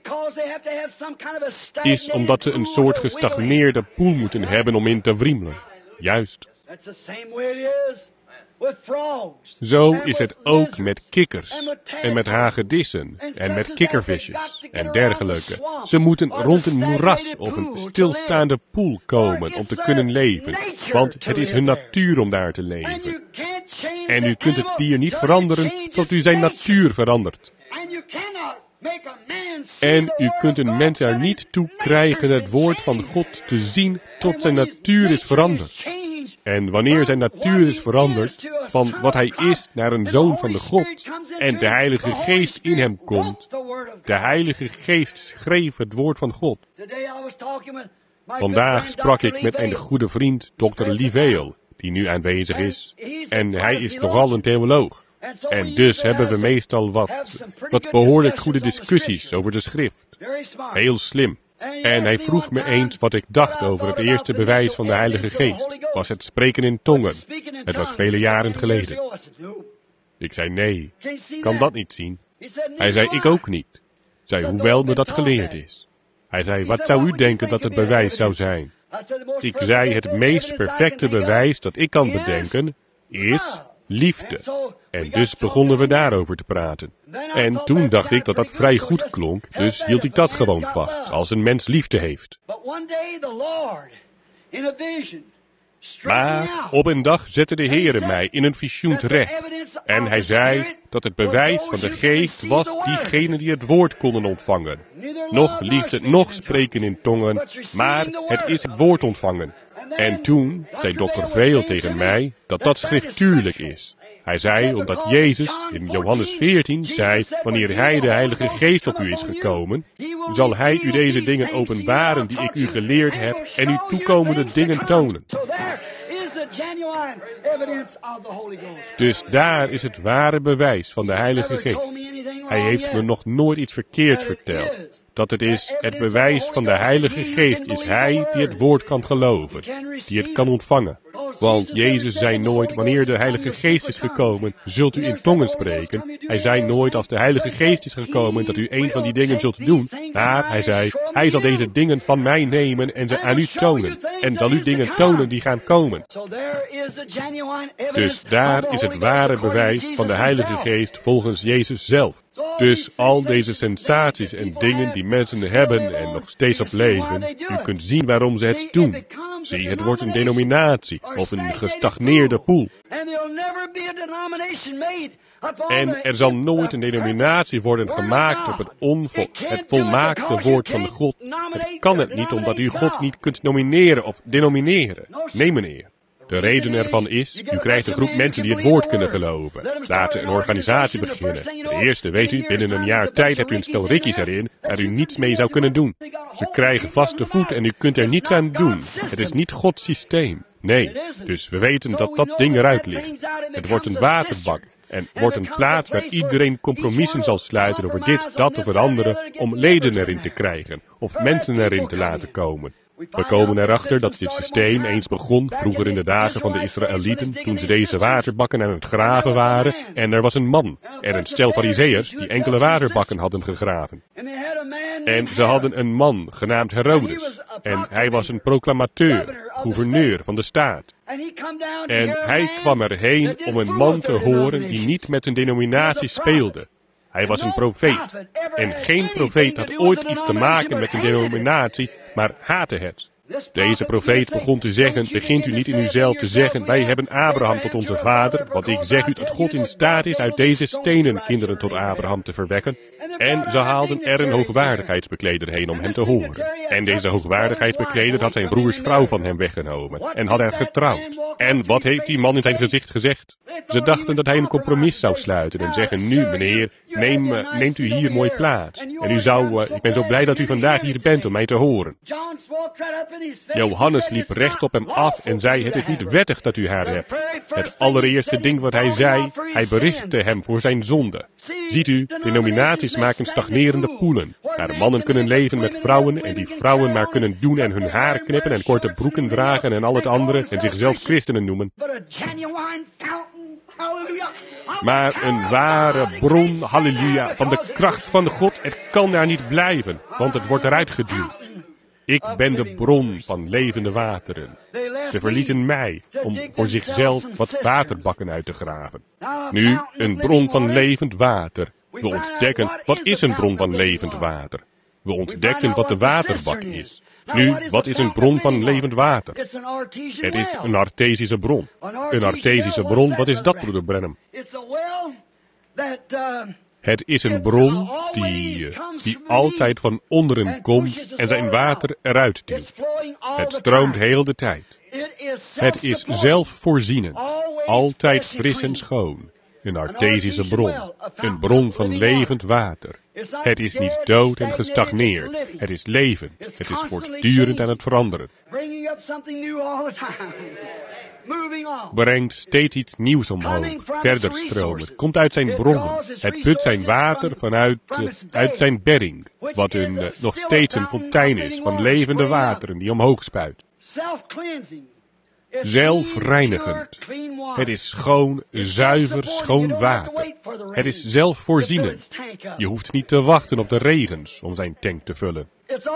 Is omdat ze een soort gestagneerde poel moeten hebben om in te wriemelen. Juist. Zo is het ook met kikkers en met hagedissen en met kikkervisjes en dergelijke. Ze moeten rond een moeras of een stilstaande poel komen om te kunnen leven, want het is hun natuur om daar te leven. En u kunt het dier niet veranderen tot u zijn natuur verandert. En u kunt een mens er niet toe krijgen het woord van God te zien tot zijn natuur is veranderd. En wanneer zijn natuur is veranderd, van wat hij is naar een zoon van de God, en de Heilige Geest in hem komt, de Heilige Geest schreef het woord van God. Vandaag sprak ik met mijn goede vriend, Dr. Liveel, die nu aanwezig is, en hij is nogal een theoloog. En dus hebben we meestal wat behoorlijk goede discussies over de schrift. Heel slim. En hij vroeg me eens wat ik dacht over het eerste bewijs van de Heilige Geest. Was het spreken in tongen? Het was vele jaren geleden. Ik zei nee, kan dat niet zien. Hij zei ik ook niet. Zei hoewel me dat geleerd is. Hij zei wat zou u denken dat het bewijs zou zijn? Ik zei het meest perfecte bewijs dat ik kan bedenken is liefde. En dus begonnen we daarover te praten. En toen dacht ik dat dat vrij goed klonk, dus hield ik dat gewoon vast, als een mens liefde heeft. Maar op een dag zette de Heere mij in een visioen terecht. En hij zei dat het bewijs van de Geest was diegenen die het woord konden ontvangen. Nog liefde, nog spreken in tongen, maar het is het woord ontvangen. En toen zei Dr. Veel tegen mij dat dat schriftuurlijk is. Hij zei, omdat Jezus in Johannes 14 zei, wanneer hij de Heilige Geest op u is gekomen, zal hij u deze dingen openbaren die ik u geleerd heb en u toekomende dingen tonen. Dus daar is het ware bewijs van de Heilige Geest. Hij heeft me nog nooit iets verkeerds verteld. Dat het is, het bewijs van de Heilige Geest is Hij die het woord kan geloven, die het kan ontvangen. Want Jezus zei nooit, wanneer de Heilige Geest is gekomen, zult u in tongen spreken. Hij zei nooit, als de Heilige Geest is gekomen, dat u een van die dingen zult doen. Maar hij zei, Hij zal deze dingen van mij nemen en ze aan u tonen. En zal u dingen tonen die gaan komen. Dus daar is het ware bewijs van de Heilige Geest volgens Jezus zelf. Dus al deze sensaties en dingen die mensen hebben en nog steeds op leven, u kunt zien waarom ze het doen. Zie, het wordt een denominatie of een gestagneerde poel. En er zal nooit een denominatie worden gemaakt op het volmaakte woord van God. Het kan het niet omdat u God niet kunt nomineren of denomineren. Nee meneer. De reden ervan is, u krijgt een groep mensen die het woord kunnen geloven. Laten een organisatie beginnen. De eerste, weet u, binnen een jaar tijd hebt u een stel rikkies erin, waar u niets mee zou kunnen doen. Ze krijgen vaste voet en u kunt er niets aan doen. Het is niet Gods systeem. Nee, dus we weten dat dat ding eruit ligt. Het wordt een waterbak. En wordt een plaats waar iedereen compromissen zal sluiten over dit, dat of het andere, om leden erin te krijgen, of mensen erin te laten komen. We komen erachter dat dit systeem eens begon, vroeger in de dagen van de Israëlieten, toen ze deze waterbakken aan het graven waren, en er was een man, en een stel farizeeërs, die enkele waterbakken hadden gegraven. En ze hadden een man, genaamd Herodes, en hij was een proclamateur, gouverneur van de staat. En hij kwam erheen om een man te horen die niet met een denominatie speelde. Hij was een profeet. En geen profeet had ooit iets te maken met een denominatie, maar haatte het. Deze profeet begon te zeggen, begint u niet in uzelf te zeggen, wij hebben Abraham tot onze vader, want ik zeg u dat God in staat is uit deze stenen kinderen tot Abraham te verwekken. En ze haalden er een hoogwaardigheidsbekleder heen om hem te horen. En deze hoogwaardigheidsbekleder had zijn broers vrouw van hem weggenomen en had haar getrouwd. En wat heeft die man in zijn gezicht gezegd? Ze dachten dat hij een compromis zou sluiten en zeggen, nu meneer, neemt u hier mooi plaats. En ik ben zo blij dat u vandaag hier bent om mij te horen. Johannes liep recht op hem af en zei, het is niet wettig dat u haar hebt. Het allereerste ding wat hij zei, hij berispte hem voor zijn zonde. Ziet u, denominaties maken stagnerende poelen, waar mannen kunnen leven met vrouwen en die vrouwen maar kunnen doen en hun haar knippen en korte broeken dragen en al het andere en zichzelf christenen noemen. Maar een ware bron, halleluja, van de kracht van God, het kan daar niet blijven, want het wordt eruit geduwd. Ik ben de bron van levende wateren. Ze verlieten mij om voor zichzelf wat waterbakken uit te graven. Nu, een bron van levend water. We ontdekken, wat is een bron van levend water? We ontdekten wat de waterbak is. Nu, wat is een bron van levend water? Het is een artesische bron. Een artesische bron, wat is dat, broeder Branham? Het is een bron die altijd van onderen komt en zijn water eruit duwt. Het stroomt heel de tijd. Het is zelfvoorzienend, altijd fris en schoon. Een artesische bron, een bron van levend water. Het is niet dood en gestagneerd. Het is leven. Het is voortdurend aan het veranderen. Brengt steeds iets nieuws omhoog, verder stromen, komt uit zijn bronnen. Het put zijn water uit zijn bedding, wat nog steeds een fontein is van levende wateren die omhoog spuit. Zelfreinigend. Het is schoon, zuiver, schoon water. Het is zelfvoorzienend. Je hoeft niet te wachten op de regens om zijn tank te vullen.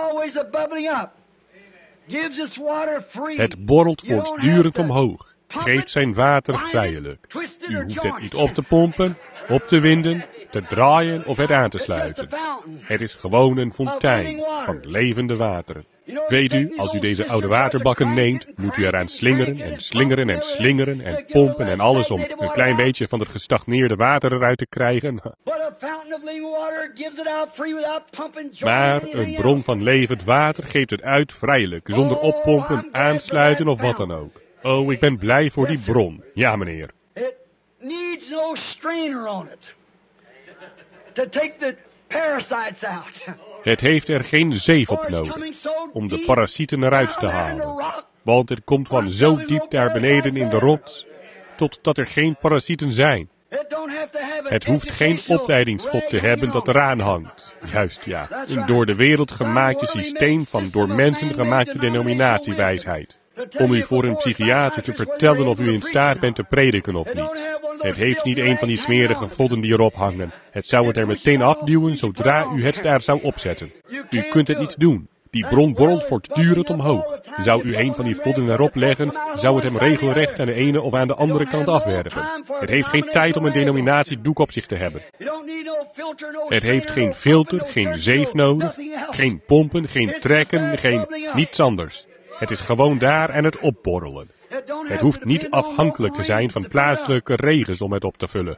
Het borrelt voortdurend omhoog, geeft zijn water vrijelijk. U hoeft het niet op te pompen, op te winden, te draaien of het aan te sluiten. Het is gewoon een fontein van levende wateren. Weet u, als u deze oude waterbakken neemt, moet u eraan slingeren en slingeren en slingeren en pompen en alles om een klein beetje van het gestagneerde water eruit te krijgen. Maar een bron van levend water geeft het uit vrijelijk, zonder oppompen, aansluiten of wat dan ook. Oh, ik ben blij voor die bron. Ja, meneer. Het heeft er geen zeef op nodig om de parasieten eruit te halen. Want het komt van zo diep daar beneden in de rots, totdat er geen parasieten zijn. Het hoeft geen opleidingsvod te hebben dat eraan hangt. Juist, ja. Een door de wereld gemaakte systeem van door mensen gemaakte denominatiewijsheid. Om u voor een psychiater te vertellen of u in staat bent te prediken of niet. Het heeft niet een van die smerige vodden die erop hangen. Het zou het er meteen afduwen zodra u het daar zou opzetten. U kunt het niet doen. Die bron borrelt voortdurend omhoog. Zou u een van die vodden erop leggen, zou het hem regelrecht aan de ene of aan de andere kant afwerpen. Het heeft geen tijd om een denominatiedoek op zich te hebben. Het heeft geen filter, geen zeef nodig, geen pompen, geen trekken, niets anders. Het is gewoon daar en het opborrelen. Het hoeft niet afhankelijk te zijn van plaatselijke regens om het op te vullen.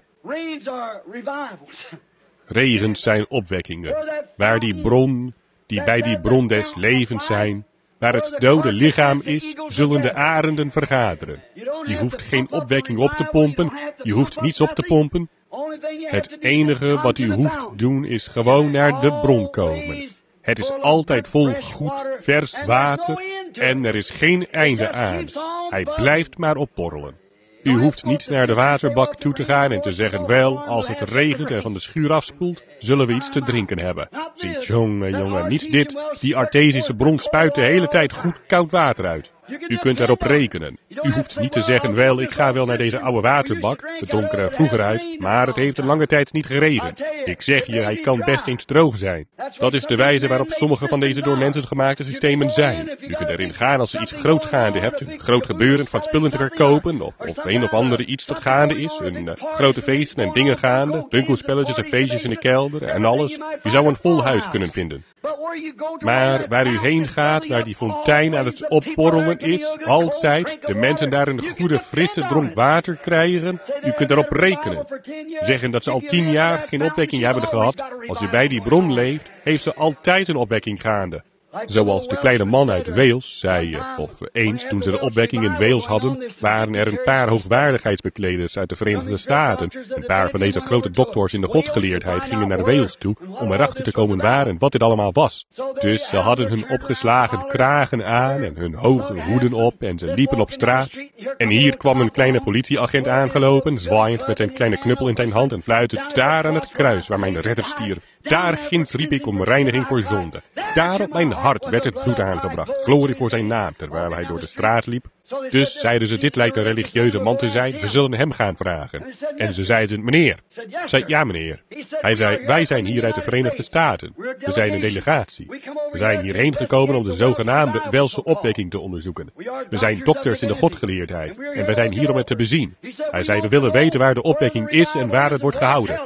Regens zijn opwekkingen, waar die bij die bron des levens zijn, waar het dode lichaam is, zullen de arenden vergaderen. Je hoeft geen opwekking op te pompen, je hoeft niets op te pompen. Het enige wat u hoeft te doen is gewoon naar de bron komen. Het is altijd vol goed, vers water en er is geen einde aan. Hij blijft maar opborrelen. U hoeft niet naar de waterbak toe te gaan en te zeggen, wel, als het regent en van de schuur afspoelt, zullen we iets te drinken hebben. Ziet, jongen, niet dit. Die artesische bron spuit de hele tijd goed koud water uit. U kunt erop rekenen. U hoeft niet te zeggen, wel, ik ga wel naar deze oude waterbak. We dronken er vroeger uit, maar het heeft een lange tijd niet geregend. Ik zeg je, hij kan best eens droog zijn. Dat is de wijze waarop sommige van deze door mensen gemaakte systemen zijn. U kunt erin gaan als je iets groots gaande hebt, een groot gebeuren van spullen te verkopen, of een of andere iets dat gaande is, een grote feesten en dingen gaande, winkelspelletjes en feestjes in de kelder en alles. U zou een vol huis kunnen vinden. Maar waar u heen gaat, waar die fontein aan het opborrelen is, altijd, de mensen daar een goede frisse dronk water krijgen, u kunt erop rekenen. Zeggen dat ze al 10 jaar geen opwekking hebben gehad, als u bij die bron leeft, heeft ze altijd een opwekking gaande. Zoals de kleine man uit Wales zei, of eens toen ze de opwekking in Wales hadden, waren er een paar hoogwaardigheidsbekleders uit de Verenigde Staten. Een paar van deze grote doktors in de godgeleerdheid gingen naar Wales toe om erachter te komen waar en wat dit allemaal was. Dus ze hadden hun opgeslagen kragen aan en hun hoge hoeden op en ze liepen op straat. En hier kwam een kleine politieagent aangelopen, zwaaiend met zijn kleine knuppel in zijn hand en fluitend: daar aan het kruis waar mijn redder stierf. Daar ginds riep ik om reiniging voor zonde. Daar op mijn hart werd het bloed aangebracht. Glorie voor zijn naam, terwijl hij door de straat liep. Dus zeiden ze: dit lijkt een religieuze man te zijn, we zullen hem gaan vragen. En ze zeiden: meneer. Zei: ja meneer. Hij zei: wij zijn hier uit de Verenigde Staten. We zijn een delegatie. We zijn hierheen gekomen om de zogenaamde Welse opwekking te onderzoeken. We zijn dokters in de godgeleerdheid en wij zijn hier om het te bezien. Hij zei: we willen weten waar de opwekking is en waar het wordt gehouden.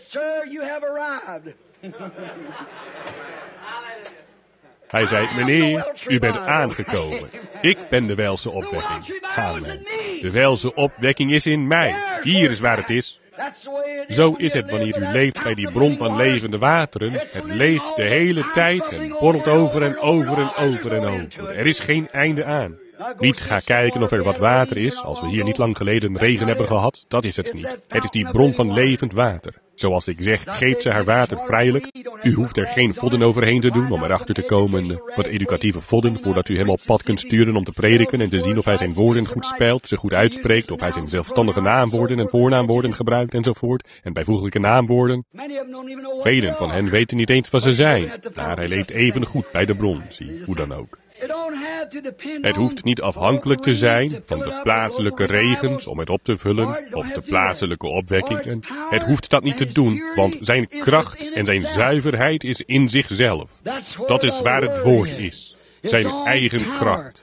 Hij zei: meneer, u bent aangekomen. Ik ben de Welse opwekking. Amen. De Welse opwekking is in mij. Hier is waar het is. Zo is het wanneer u leeft bij die bron van levende wateren. Het leeft de hele tijd en borrelt over en over en over en over. Er is geen einde aan. Niet ga kijken of er wat water is, als we hier niet lang geleden regen hebben gehad. Dat is het niet. Het is die bron van levend water. Zoals ik zeg, geeft ze haar water vrijelijk. U hoeft er geen vodden overheen te doen om erachter te komen. Wat educatieve vodden, voordat u hem op pad kunt sturen om te prediken en te zien of hij zijn woorden goed spelt, ze goed uitspreekt, of hij zijn zelfstandige naamwoorden en voornaamwoorden gebruikt enzovoort, en bijvoeglijke naamwoorden. Velen van hen weten niet eens wat ze zijn, maar hij leeft even goed bij de bron, zie, hoe dan ook. Het hoeft niet afhankelijk te zijn van de plaatselijke regens om het op te vullen, of de plaatselijke opwekkingen. Het hoeft dat niet te doen, want zijn kracht en zijn zuiverheid is in zichzelf. Dat is waar het woord is. Zijn eigen kracht.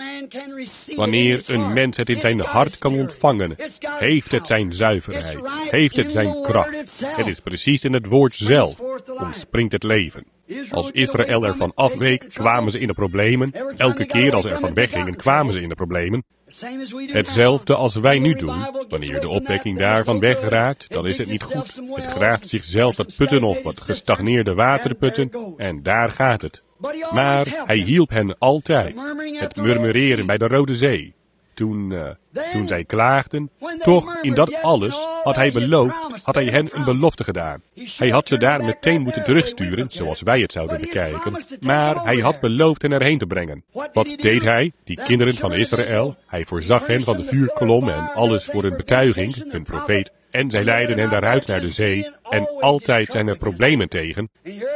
Wanneer een mens het in zijn hart kan ontvangen, heeft het zijn zuiverheid, heeft het zijn kracht. Het is precies in het woord zelf, ontspringt het leven. Als Israël ervan afweek, kwamen ze in de problemen. Elke keer als ze ervan weggingen, kwamen ze in de problemen. Hetzelfde als wij nu doen. Wanneer de opwekking daarvan wegraakt, dan is het niet goed. Het graaft zichzelf wat putten of wat gestagneerde waterputten, en daar gaat het. Maar hij hielp hen altijd. Het murmureren bij de Rode Zee. Toen zij klaagden, toch in dat alles had hij beloofd, had hij hen een belofte gedaan. Hij had ze daar meteen moeten terugsturen, zoals wij het zouden bekijken, maar hij had beloofd hen erheen te brengen. Wat deed hij, die kinderen van Israël? Hij voorzag hen van de vuurkolom en alles voor hun betuiging, hun profeet, en zij leidden hen daaruit naar de zee, en altijd zijn er problemen tegen.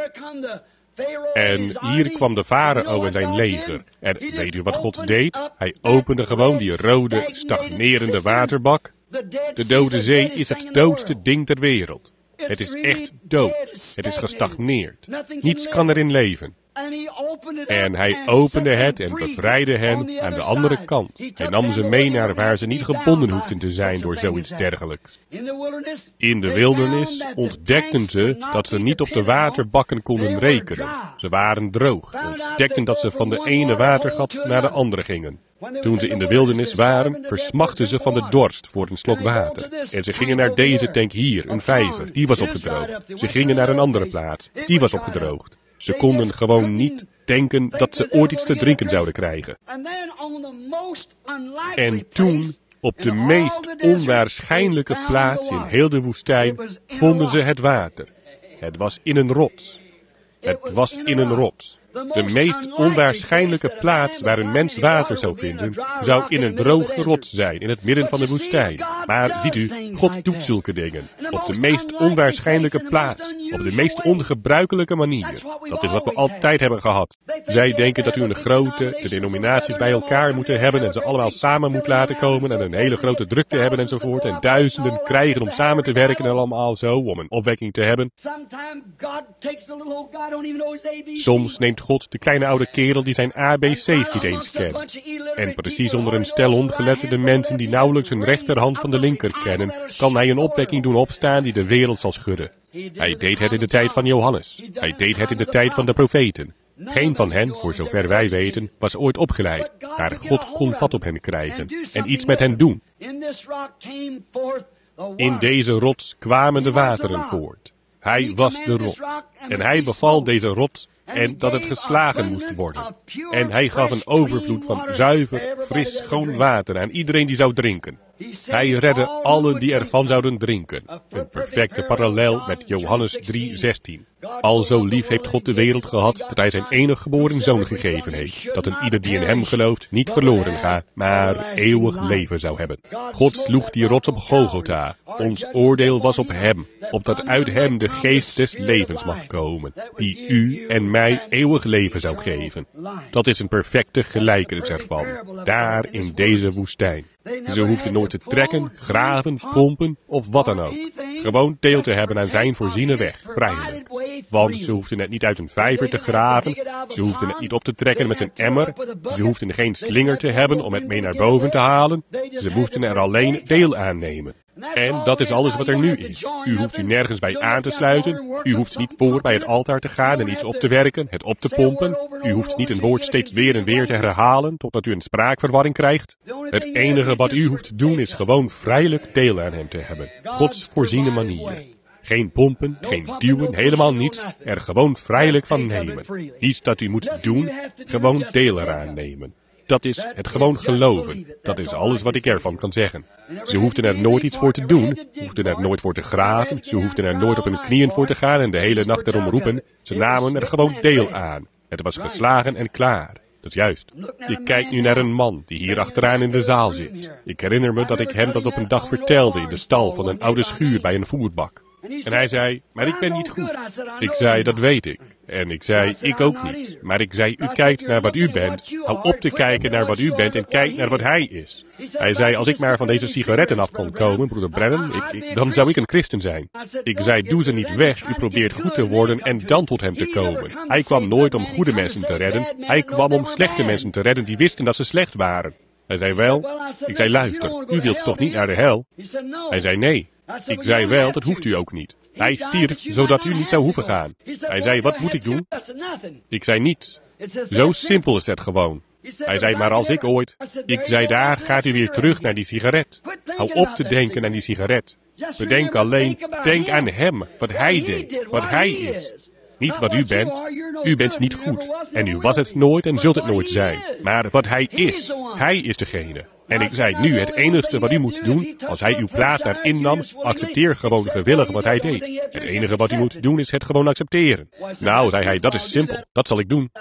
En hier kwam de farao en zijn leger. En weet u wat God deed? Hij opende gewoon die rode, stagnerende waterbak. De Dode Zee is het doodste ding ter wereld. Het is echt dood. Het is gestagneerd. Niets kan erin leven. En hij opende het en bevrijdde hen aan de andere kant. Hij nam ze mee naar waar ze niet gebonden hoefden te zijn door zoiets dergelijks. In de wildernis ontdekten ze dat ze niet op de waterbakken konden rekenen. Ze waren droog. Ontdekten dat ze van de ene watergat naar de andere gingen. Toen ze in de wildernis waren, versmachtten ze van de dorst voor een slok water. En ze gingen naar deze tank hier, een vijver, die was opgedroogd. Ze gingen naar een andere plaats, die was opgedroogd. Ze konden gewoon niet denken dat ze ooit iets te drinken zouden krijgen. En toen, op de meest onwaarschijnlijke plaats in heel de woestijn, vonden ze het water. Het was in een rots. Het was in een rots. De meest onwaarschijnlijke plaats waar een mens water zou vinden, zou in een droge rots zijn, in het midden van de woestijn. Maar ziet u, God doet zulke dingen. Op de meest onwaarschijnlijke plaats. Op de meest ongebruikelijke manier. Dat is wat we altijd hebben gehad. Zij denken dat u een de denominaties bij elkaar moeten hebben en ze allemaal samen moet laten komen en een hele grote drukte hebben enzovoort. En duizenden krijgen om samen te werken en allemaal zo, om een opwekking te hebben. Soms neemt God de kleine oude kerel die zijn ABC's niet eens kent. En precies onder een stel ongeletterde mensen die nauwelijks hun rechterhand van de linker kennen, kan hij een opwekking doen opstaan die de wereld zal schudden. Hij deed het in de tijd van Johannes. Hij deed het in de tijd van de profeten. Geen van hen, voor zover wij weten, was ooit opgeleid, maar God kon vat op hen krijgen en iets met hen doen. In deze rots kwamen de wateren voort. Hij was de rots. En hij beval deze rots en dat het geslagen moest worden. En hij gaf een overvloed van zuiver, fris, schoon water aan iedereen die zou drinken. Hij redde allen die ervan zouden drinken. Een perfecte parallel met Johannes 3:16. Al zo lief heeft God de wereld gehad, dat hij zijn enig geboren zoon gegeven heeft, dat een ieder die in hem gelooft niet verloren gaat, maar eeuwig leven zou hebben. God sloeg die rots op Golgotha. Ons oordeel was op hem, opdat uit hem de geest des levens mag komen, die u en mij eeuwig leven zou geven. Dat is een perfecte gelijkenis ervan, daar in deze woestijn. Ze hoefden nooit te trekken, graven, pompen of wat dan ook. Gewoon deel te hebben aan zijn voorziene weg, vrijelijk. Want ze hoefden het niet uit een vijver te graven, ze hoefden het niet op te trekken met een emmer, ze hoefden geen slinger te hebben om het mee naar boven te halen, ze moesten er alleen deel aan nemen. En dat is alles wat er nu is. U hoeft u nergens bij aan te sluiten. U hoeft niet voor bij het altaar te gaan en iets op te werken, het op te pompen. U hoeft niet een woord steeds weer en weer te herhalen, totdat u een spraakverwarring krijgt. Het enige wat u hoeft te doen is gewoon vrijelijk deel aan hem te hebben. Gods voorziene manier. Geen pompen, geen duwen, helemaal niets. Er gewoon vrijelijk van nemen. Niets dat u moet doen, gewoon deel eraan nemen. Dat is het gewoon geloven. Dat is alles wat ik ervan kan zeggen. Ze hoefden er nooit iets voor te doen, hoefden er nooit voor te graven, ze hoefden er nooit op hun knieën voor te gaan en de hele nacht erom roepen. Ze namen er gewoon deel aan. Het was geslagen en klaar. Dat is juist. Ik kijk nu naar een man die hier achteraan in de zaal zit. Ik herinner me dat ik hem dat op een dag vertelde in de stal van een oude schuur bij een voerbak. En hij zei, maar ik ben niet goed. Ik zei, dat weet ik. En ik zei, ik ook niet. Maar ik zei, u kijkt naar wat u bent. Hou op te kijken naar wat u bent en kijk naar wat hij is. Hij zei, als ik maar van deze sigaretten af kon komen, broeder Branham, dan zou ik een christen zijn. Ik zei, doe ze niet weg. U probeert goed te worden en dan tot hem te komen. Hij kwam nooit om goede mensen te redden. Hij kwam om slechte mensen te redden die wisten dat ze slecht waren. Hij zei wel. Ik zei, luister, u wilt toch niet naar de hel? Hij zei, nee. Ik zei wel, dat hoeft u ook niet. Hij stierf, zodat u niet zou hoeven gaan. Hij zei, wat moet ik doen? Ik zei, niets. Zo simpel is het gewoon. Hij zei, maar als ik ooit... Ik zei, daar gaat u weer terug naar die sigaret. Hou op te denken aan die sigaret. Bedenk alleen, denk aan hem, wat hij deed, wat hij is. Niet wat u bent. U bent niet goed. En u was het nooit en zult het nooit zijn. Maar wat hij is degene. En ik zei nu, het enigste wat u moet doen, als hij uw plaats daar innam, accepteer gewoon gewillig wat hij deed. Het enige wat u moet doen is het gewoon accepteren. Nou, zei hij, dat is simpel. Dat zal ik doen.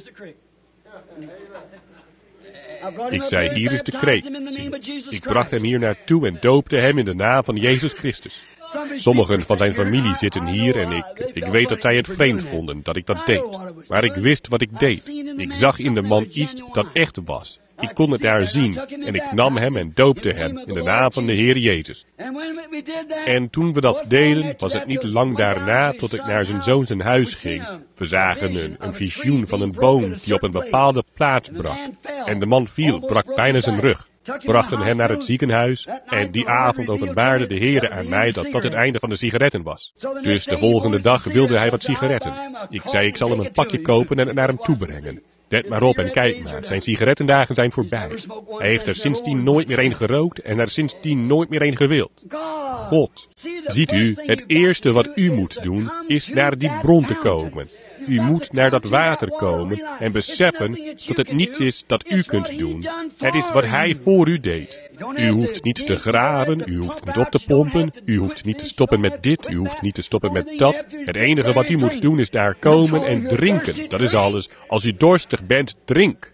Ik zei, hier is de kreek. Ik bracht hem hier naartoe en doopte hem in de naam van Jezus Christus. Sommigen van zijn familie zitten hier en ik weet dat zij het vreemd vonden dat ik dat deed. Maar ik wist wat ik deed. Ik zag in de man iets dat echt was. Ik kon het daar zien en ik nam hem en doopte hem in de naam van de Heer Jezus. En toen we dat deden, was het niet lang daarna tot ik naar zijn zoon zijn huis ging. We zagen een visioen van een boom die op een bepaalde plaats brak. En de man viel, brak bijna zijn rug. Brachten hem naar het ziekenhuis en die avond openbaarde de Heer aan mij dat dat het einde van de sigaretten was. Dus de volgende dag wilde hij wat sigaretten. Ik zei, ik zal hem een pakje kopen en het naar hem toe brengen. Let maar op en kijk maar, zijn sigarettendagen zijn voorbij. Hij heeft er sindsdien nooit meer een gerookt en er sindsdien nooit meer een gewild. God, ziet u, het eerste wat u moet doen, is naar die bron te komen. U moet naar dat water komen en beseffen dat het niets is dat u kunt doen. Het is wat hij voor u deed. U hoeft niet te graven, u hoeft niet op te pompen, u hoeft niet te stoppen met dit, u hoeft niet te stoppen met dat. Het enige wat u moet doen is daar komen en drinken. Dat is alles. Als u dorstig bent, drink.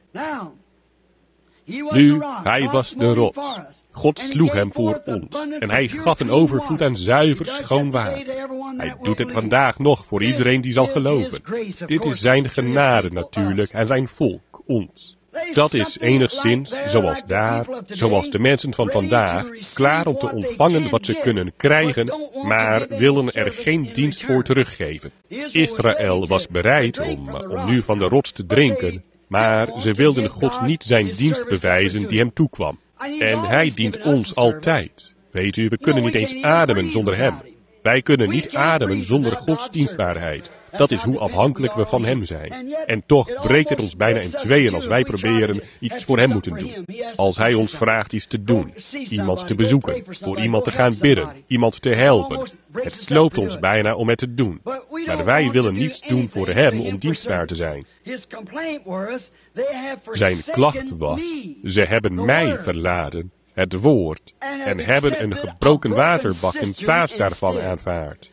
Nu, hij was de rots. God sloeg hem voor ons. En hij gaf een overvloed aan zuiver, schoon water. Hij doet het vandaag nog voor iedereen die zal geloven. Dit is zijn genade natuurlijk aan zijn volk, ons. Dat is enigszins, zoals daar, zoals de mensen van vandaag, klaar om te ontvangen wat ze kunnen krijgen, maar willen er geen dienst voor teruggeven. Israël was bereid om nu van de rots te drinken, maar ze wilden God niet zijn dienst bewijzen die hem toekwam. En hij dient ons altijd. Weet u, we kunnen niet eens ademen zonder hem. Wij kunnen niet ademen zonder Gods dienstbaarheid. Dat is hoe afhankelijk we van hem zijn. En toch breekt het ons bijna in tweeën als wij proberen iets voor hem moeten doen. Als hij ons vraagt iets te doen, iemand te bezoeken, voor iemand te gaan bidden, iemand te helpen. Het sloopt ons bijna om het te doen. Maar wij willen niets doen voor hem om dienstbaar te zijn. Zijn klacht was, ze hebben mij verlaten het woord, en hebben een gebroken waterbak in plaats daarvan aanvaard.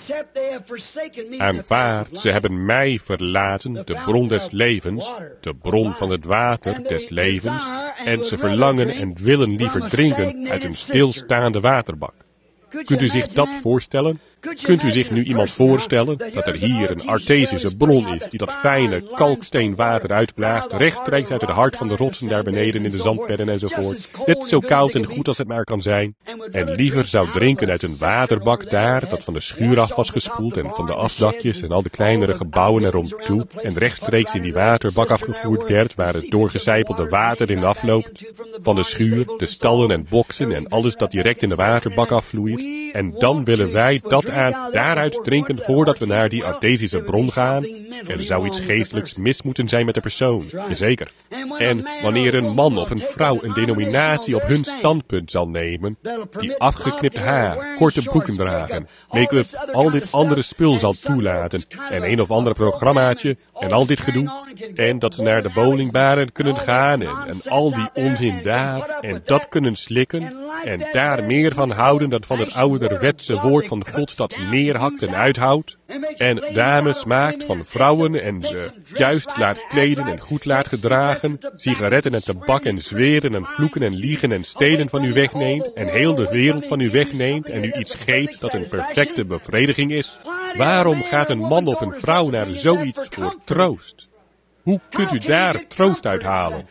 Aanvaard, ze hebben mij verlaten, de bron des levens, de bron van het water des levens, en ze verlangen en willen liever drinken uit een stilstaande waterbak. Kunt u zich dat voorstellen? Kunt u zich nu iemand voorstellen dat er hier een artesische bron is die dat fijne kalksteenwater uitblaast, rechtstreeks uit het hart van de rotsen daar beneden in de zandbedden enzovoort, net zo koud en goed als het maar kan zijn, en liever zou drinken uit een waterbak daar, dat van de schuur af was gespoeld en van de afdakjes en al de kleinere gebouwen erom toe, en rechtstreeks in die waterbak afgevoerd werd, waar het doorgecijpelde water in afloopt, van de schuur, de stallen en boksen en alles dat direct in de waterbak afvloeit, en dan willen wij dat daaruit drinken voordat we naar die artesische bron gaan. Er zou iets geestelijks mis moeten zijn met de persoon, jazeker. En wanneer een man of een vrouw een denominatie op hun standpunt zal nemen, die afgeknipt haar, korte broeken dragen, make-up, al dit andere spul zal toelaten, en een of ander programmaatje, en al dit gedoe, en dat ze naar de bowlingbaren kunnen gaan, en al die onzin daar, en dat kunnen slikken, en daar meer van houden dan van het ouderwetse woord van God dat neerhakt en uithoudt, en dames maakt van vrouwen en ze juist laat kleden en goed laat gedragen, sigaretten en tabak en zweren en vloeken en liegen en stelen van u wegneemt, en heel de wereld van u wegneemt en u iets geeft dat een perfecte bevrediging is. Waarom gaat een man of een vrouw naar zoiets voor troost? Hoe kunt u daar troost uit halen?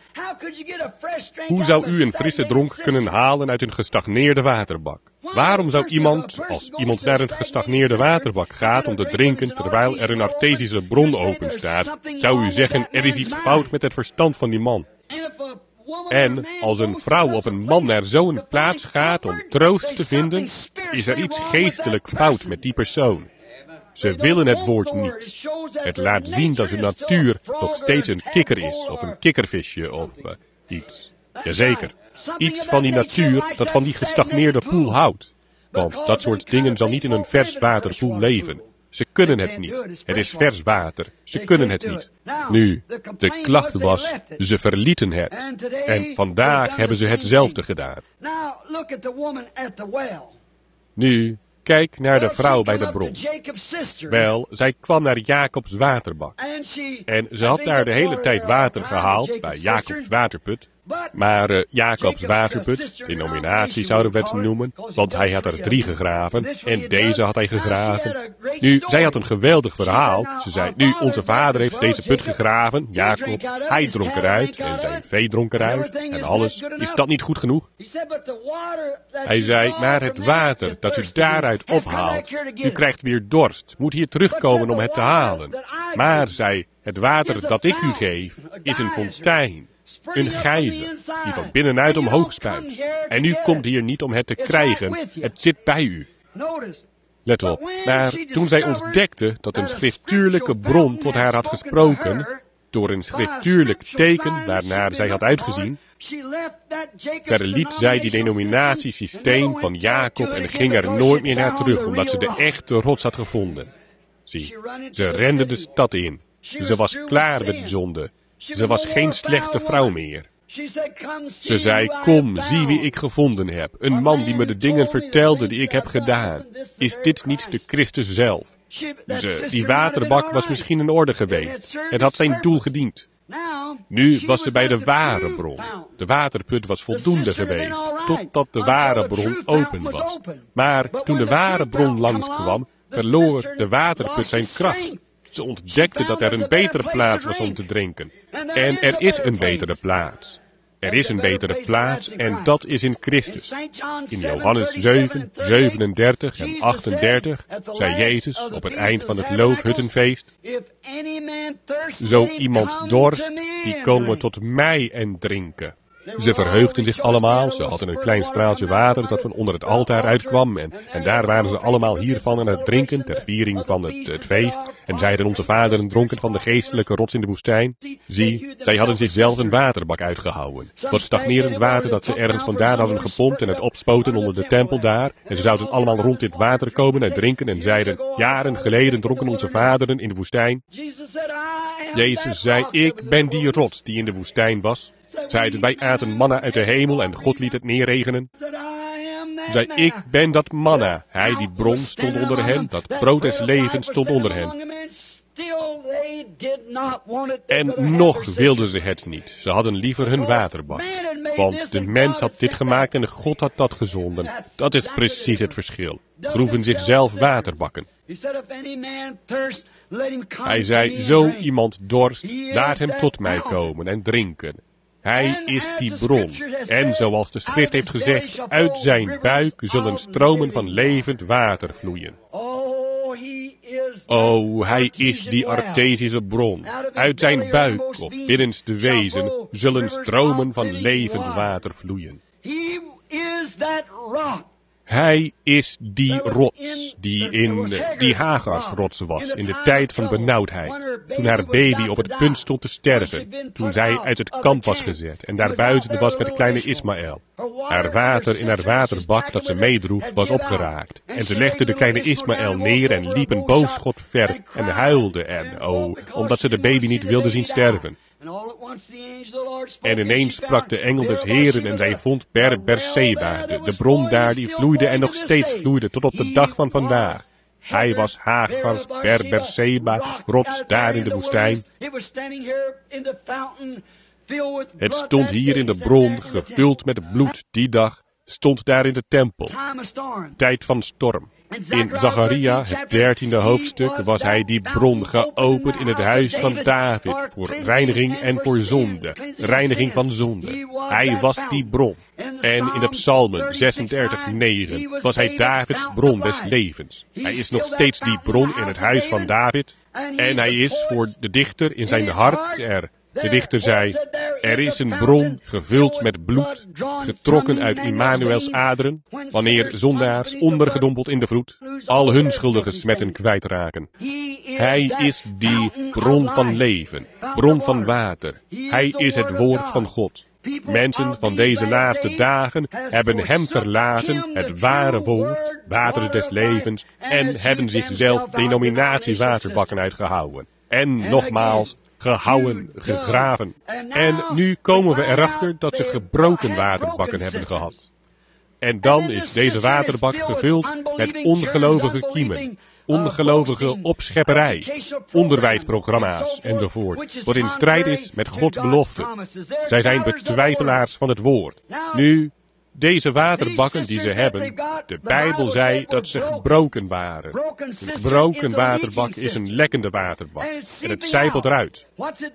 Hoe zou u een frisse dronk kunnen halen uit een gestagneerde waterbak? Waarom zou iemand, als iemand naar een gestagneerde waterbak gaat om te drinken terwijl er een artesische bron open staat, zou u zeggen, er is iets fout met het verstand van die man? En als een vrouw of een man naar zo'n plaats gaat om troost te vinden, is er iets geestelijk fout met die persoon. Ze willen het woord niet. Het laat zien dat hun natuur nog steeds een kikker is, of een kikkervisje, of iets. Jazeker, iets van die natuur dat van die gestagneerde poel houdt. Want dat soort dingen zal niet in een vers waterpoel leven. Ze kunnen het niet. Het is vers water. Ze kunnen het niet. Nu, de klacht was, ze verlieten het. En vandaag hebben ze hetzelfde gedaan. Nu, kijk naar de vrouw bij de bron. Wel, zij kwam naar Jacobs waterbak. En ze had daar de hele tijd water gehaald, bij Jacobs waterput. Maar Jacobs waterput, denominatie zouden we het noemen, want hij had er 3 gegraven, en deze had hij gegraven. Nu, zij had een geweldig verhaal. Ze zei, nu, onze vader heeft deze put gegraven, Jacob, hij dronk eruit, en zijn vee dronk eruit, en alles. Is dat niet goed genoeg? Hij zei, maar het water dat u daaruit ophaalt, u krijgt weer dorst, moet hier terugkomen om het te halen. Maar, zei, het water dat ik u geef, is een fontein. Een gijzer, die van binnenuit omhoog spuit. En u komt hier niet om het te krijgen, het zit bij u. Let op, maar toen zij ontdekte dat een schriftuurlijke bron tot haar had gesproken, door een schriftuurlijk teken waarnaar zij had uitgezien, verliet zij die denominatiesysteem van Jacob en ging er nooit meer naar terug, omdat ze de echte rots had gevonden. Zie, ze rende de stad in. Ze was klaar met zonde. Ze was geen slechte vrouw meer. Ze zei, kom, zie wie ik gevonden heb. Een man die me de dingen vertelde die ik heb gedaan. Is dit niet de Christus zelf? Die waterbak was misschien in orde geweest. Het had zijn doel gediend. Nu was ze bij de ware bron. De waterput was voldoende geweest, totdat de ware bron open was. Maar toen de ware bron langskwam, verloor de waterput zijn kracht. Ze ontdekte dat er een betere plaats was om te drinken. En er is een betere plaats. Er is een betere plaats en dat is in Christus. In Johannes 7, 37 en 38 zei Jezus op het eind van het loofhuttenfeest: zo iemand dorst, die komen tot mij en drinken. Ze verheugden zich allemaal, ze hadden een klein straaltje water dat van onder het altaar uitkwam en daar waren ze allemaal hiervan aan het drinken ter viering van het feest en zeiden onze vaderen dronken van de geestelijke rots in de woestijn. Zie, zij hadden zichzelf een waterbak uitgehouwen. Wat stagnerend water dat ze ergens vandaan hadden gepompt en het opspoten onder de tempel daar en ze zouden allemaal rond dit water komen en drinken en zeiden, jaren geleden dronken onze vaderen in de woestijn. Jezus zei, ik ben die rots die in de woestijn was. Zeiden, wij aten manna uit de hemel en God liet het neerregenen. Zei, ik ben dat manna. Hij, die bron, stond onder hen. Dat brood des levens stond onder hen. En nog wilden ze het niet. Ze hadden liever hun waterbak. Want de mens had dit gemaakt en God had dat gezonden. Dat is precies het verschil. Groeven zichzelf waterbakken. Hij zei, zo iemand dorst, laat hem tot mij komen en drinken. Hij is die bron. En zoals de schrift heeft gezegd, uit zijn buik zullen stromen van levend water vloeien. Oh, hij is die artesische bron. Uit zijn buik, of binnenste wezen, zullen stromen van levend water vloeien. Hij is die rots, die Hagars rots was in de tijd van benauwdheid. Toen haar baby op het punt stond te sterven. Toen zij uit het kamp was gezet en daarbuiten was met de kleine Ismaël. Haar water in haar waterbak dat ze meedroeg was opgeraakt. En ze legde de kleine Ismaël neer en liep een boos God ver en huilde omdat ze de baby niet wilde zien sterven. En ineens sprak de engel des Heren en zij vond Berseba, de bron daar die vloeide en nog steeds vloeide tot op de dag van vandaag. Hij was Hagars Berseba, rots daar in de woestijn. Het stond hier in de bron, gevuld met bloed die dag, stond daar in de tempel. Tijd van storm. In Zacharia, het 13e hoofdstuk, was hij die bron geopend in het huis van David, voor reiniging en voor zonde. Reiniging van zonde. Hij was die bron. En in de Psalmen 36:9 was hij Davids bron des levens. Hij is nog steeds die bron in het huis van David. En hij is voor de dichter in zijn hart er. De dichter zei, er is een bron gevuld met bloed, getrokken uit Immanuels aderen, wanneer zondaars ondergedompeld in de vloed, al hun schuldige smetten kwijtraken. Hij is die bron van leven, bron van water. Hij is het woord van God. Mensen van deze laatste dagen hebben hem verlaten, het ware woord, water des levens, en hebben zichzelf denominatiewaterbakken uitgehouden. En nogmaals, gehouwen, gegraven. En nu komen we erachter dat ze gebroken waterbakken hebben gehad. En dan is deze waterbak gevuld met ongelovige kiemen, ongelovige opschepperij, onderwijsprogramma's enzovoort, wat in strijd is met Gods belofte. Zij zijn betwijfelaars van het woord. Nu, deze waterbakken die ze hebben, de Bijbel zei dat ze gebroken waren. Een gebroken waterbak is een lekkende waterbak. En het sijpelt eruit.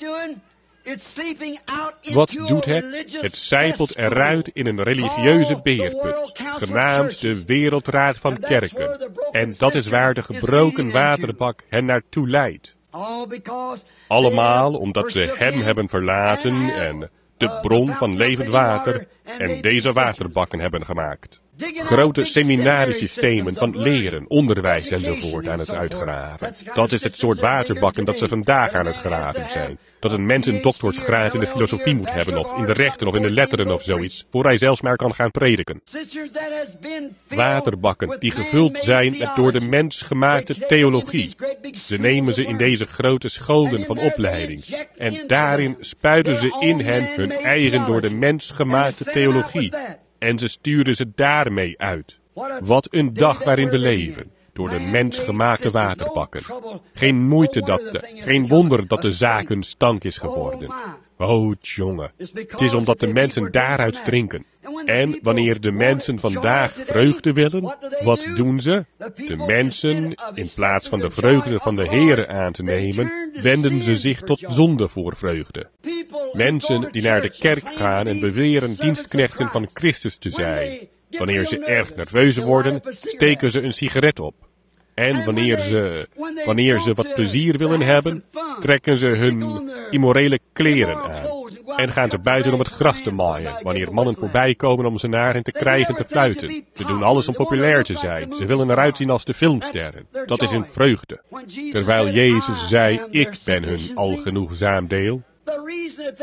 Wat doet het? Het sijpelt eruit in een religieuze beerput, genaamd de Wereldraad van Kerken. En dat is waar de gebroken waterbak hen naartoe leidt. Allemaal omdat ze hem hebben verlaten en de bron van levend water en deze waterbakken hebben gemaakt. Grote seminariesystemen van leren, onderwijs enzovoort aan het uitgraven. Dat is het soort waterbakken dat ze vandaag aan het graven zijn. Dat een mens een doctorsgraad in de filosofie moet hebben, of in de rechten, of in de letteren of zoiets, voor hij zelfs maar kan gaan prediken. Waterbakken die gevuld zijn met door de mens gemaakte theologie. Ze nemen ze in deze grote scholen van opleiding. En daarin spuiten ze in hen hun eigen door de mens gemaakte theologie. En ze sturen ze daarmee uit. Wat een dag waarin we leven. Door de mens gemaakte waterbakken. Geen moeite geen wonder dat de zaak hun stank is geworden. Oh, jongen. Het is omdat de mensen daaruit drinken. En wanneer de mensen vandaag vreugde willen, wat doen ze? De mensen, in plaats van de vreugde van de Heere aan te nemen, wenden ze zich tot zonde voor vreugde. Mensen die naar de kerk gaan en beweren dienstknechten van Christus te zijn. Wanneer ze erg nerveus worden, steken ze een sigaret op. En wanneer ze wat plezier willen hebben, trekken ze hun immorele kleren aan. En gaan ze buiten om het gras te maaien, wanneer mannen voorbij komen om ze naar hen te krijgen te fluiten. Ze doen alles om populair te zijn. Ze willen eruit zien als de filmsterren. Dat is hun vreugde. Terwijl Jezus zei, ik ben hun algenoegzaam deel.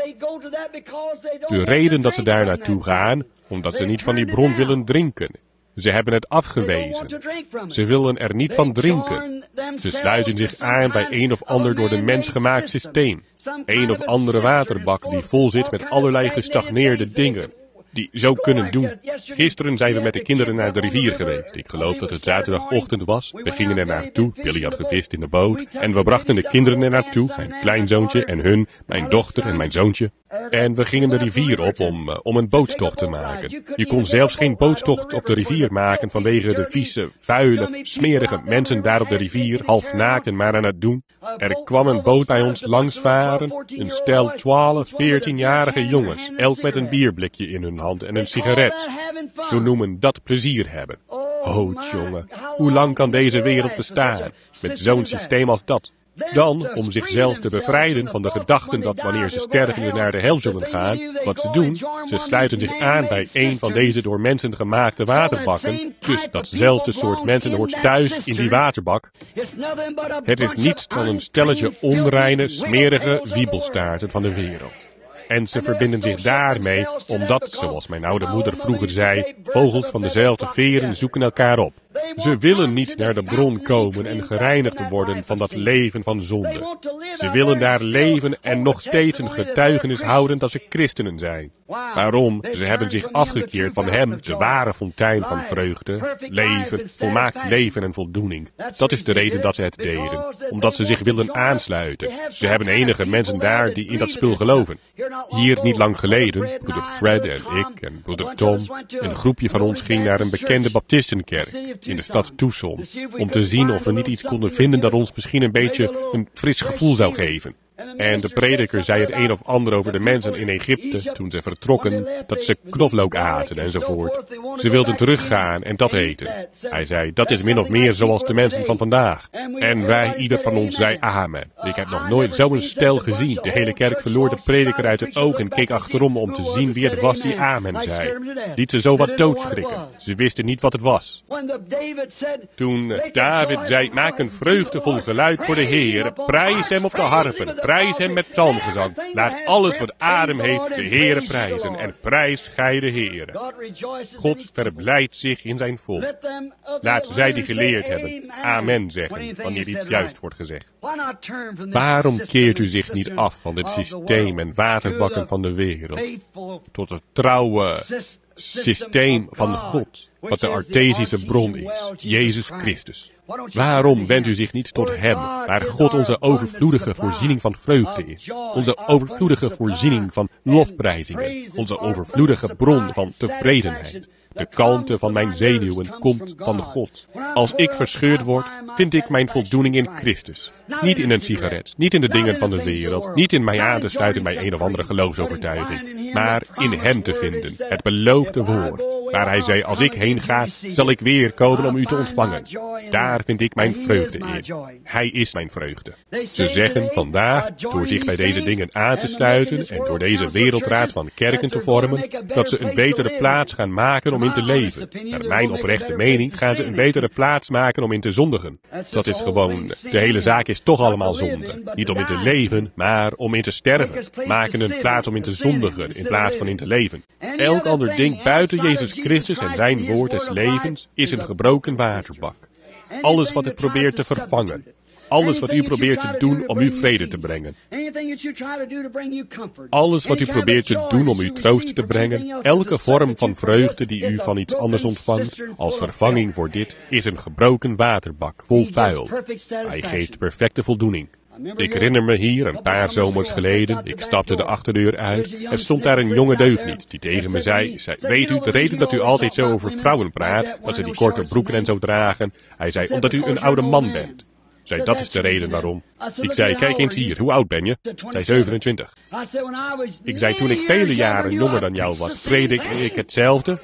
De reden dat ze daar naartoe gaan, omdat ze niet van die bron willen drinken. Ze hebben het afgewezen. Ze willen er niet van drinken. Ze sluiten zich aan bij een of ander door de mens gemaakt systeem. Een of andere waterbak die vol zit met allerlei gestagneerde dingen. Die zo kunnen doen. Gisteren zijn we met de kinderen naar de rivier geweest. Ik geloof dat het zaterdagochtend was. We gingen er naartoe. Billy had gevist in de boot. En we brachten de kinderen er naartoe. Mijn kleinzoontje en hun, mijn dochter en mijn zoontje. En we gingen de rivier op om een boottocht te maken. Je kon zelfs geen boottocht op de rivier maken vanwege de vieze, vuile, smerige mensen daar op de rivier, half naakt en maar aan het doen. Er kwam een boot bij ons langsvaren. Een stel 12, 14-jarige jongens, elk met een bierblikje in hun hand en een sigaret. Zo noemen dat plezier hebben. Oh, jongen, hoe lang kan deze wereld bestaan met zo'n systeem als dat? Dan, om zichzelf te bevrijden van de gedachten dat wanneer ze sterven naar de hel zullen gaan, wat ze doen, ze sluiten zich aan bij een van deze door mensen gemaakte waterbakken. Dus datzelfde soort mensen hoort thuis in die waterbak. Het is niets dan een stelletje onreine, smerige wiebelstaarten van de wereld. En ze verbinden zich daarmee, omdat, zoals mijn oude moeder vroeger zei, vogels van dezelfde veren zoeken elkaar op. Ze willen niet naar de bron komen en gereinigd worden van dat leven van zonde. Ze willen daar leven en nog steeds een getuigenis houden dat ze christenen zijn. Waarom? Ze hebben zich afgekeerd van hem, de ware fontein van vreugde, leven, volmaakt leven en voldoening. Dat is de reden dat ze het deden, omdat ze zich willen aansluiten. Ze hebben enige mensen daar die in dat spul geloven. Hier niet lang geleden, broeder Fred en ik en broeder Tom, een groepje van ons ging naar een bekende baptistenkerk in de stad Tucson, om te zien of we niet iets konden vinden dat ons misschien een beetje een fris gevoel zou geven. En de prediker zei het een of ander over de mensen in Egypte, toen ze vertrokken, dat ze knoflook aten enzovoort. Ze wilden teruggaan en dat eten. Hij zei, dat is min of meer zoals de mensen van vandaag. En wij, ieder van ons, zei amen. Ik heb nog nooit zo'n stel gezien. De hele kerk verloor de prediker uit het oog en keek achterom om te zien wie het was die amen zei. Liet ze zo wat doodschrikken. Ze wisten niet wat het was. Toen David zei, maak een vreugdevol geluid voor de Heer, prijs hem op de harpen, prijs hem met psalmgezang. Laat alles wat adem heeft de Heere prijzen en prijs gij de Heere. God verblijdt zich in zijn volk. Laat zij die geleerd hebben amen zeggen wanneer iets juist wordt gezegd. Waarom keert u zich niet af van dit systeem en waterbakken van de wereld tot het trouwe systeem van God, wat de artesische bron is, Jezus Christus? Waarom wendt u zich niet tot hem, waar God onze overvloedige voorziening van vreugde is, onze overvloedige voorziening van lofprijzingen, onze overvloedige bron van tevredenheid? De kalmte van mijn zenuwen komt van God. Als ik verscheurd word, vind ik mijn voldoening in Christus. Niet in een sigaret, niet in de dingen van de wereld, niet in mij aan te sluiten bij een of andere geloofsovertuiging, maar in hem te vinden, het beloofde woord, waar hij zei, als ik heen ga, zal ik weer komen om u te ontvangen. Daar vind ik mijn vreugde in. Hij is mijn vreugde. Ze zeggen vandaag, door zich bij deze dingen aan te sluiten en door deze wereldraad van kerken te vormen, dat ze een betere plaats gaan maken om in te leven. Naar mijn oprechte mening gaan ze een betere plaats maken om in te zondigen. Dat is gewoon, de hele zaak is toch allemaal zonde. Niet om in te leven, maar om in te sterven. Maken een plaats om in te zondigen in plaats van in te leven. Elk ander ding buiten Jezus Christus en zijn woord des levens is een gebroken waterbak. Alles wat het probeert te vervangen. Alles wat u probeert te doen om u vrede te brengen. Alles wat u probeert te doen om u troost te brengen. Elke vorm van vreugde die u van iets anders ontvangt, als vervanging voor dit, is een gebroken waterbak vol vuil. Hij geeft perfecte voldoening. Ik herinner me hier, een paar zomers geleden, ik stapte de achterdeur uit. Er stond daar een jonge deugniet die tegen me zei, weet u, de reden dat u altijd zo over vrouwen praat, dat ze die korte broeken en zo dragen? Hij zei, omdat u een oude man bent. Zei, dat is de reden waarom. Ik zei, kijk eens hier, hoe oud ben je? Zij 27. Ik zei, toen ik vele jaren jonger dan jou was, predikte ik hetzelfde.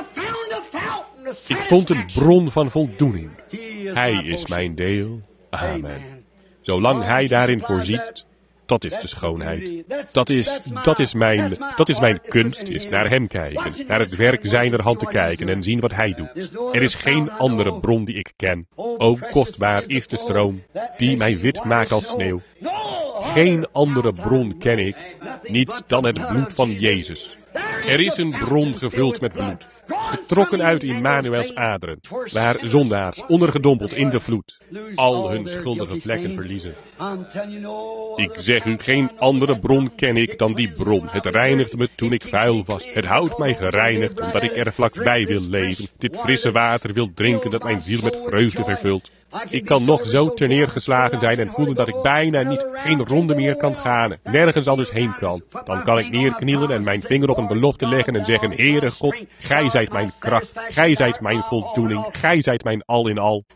Ik vond een bron van voldoening. Hij is mijn deel. Amen. Zolang hij daarin voorziet, dat is de schoonheid. Dat is mijn kunst, is naar hem kijken, naar het werk zijner hand te kijken en zien wat hij doet. Er is geen andere bron die ik ken. O kostbaar is de stroom, die mij wit maakt als sneeuw. Geen andere bron ken ik, niets dan het bloed van Jezus. Er is een bron gevuld met bloed. getrokken uit Immanuels aderen, waar zondaars ondergedompeld in de vloed al hun schuldige vlekken verliezen. Ik zeg u, geen andere bron ken ik dan die bron. Het reinigde me toen ik vuil was. Het houdt mij gereinigd, omdat ik er vlakbij wil leven. Dit frisse water wil drinken dat mijn ziel met vreugde vervult. Ik kan nog zo terneergeslagen zijn en voelen dat ik bijna geen ronde meer kan gaan, nergens anders heen kan. Dan kan ik neerknielen en mijn vinger op een belofte leggen en zeggen, Heere God, gij zijt mijn kracht, gij zijt mijn voldoening, gij zijt mijn al in al.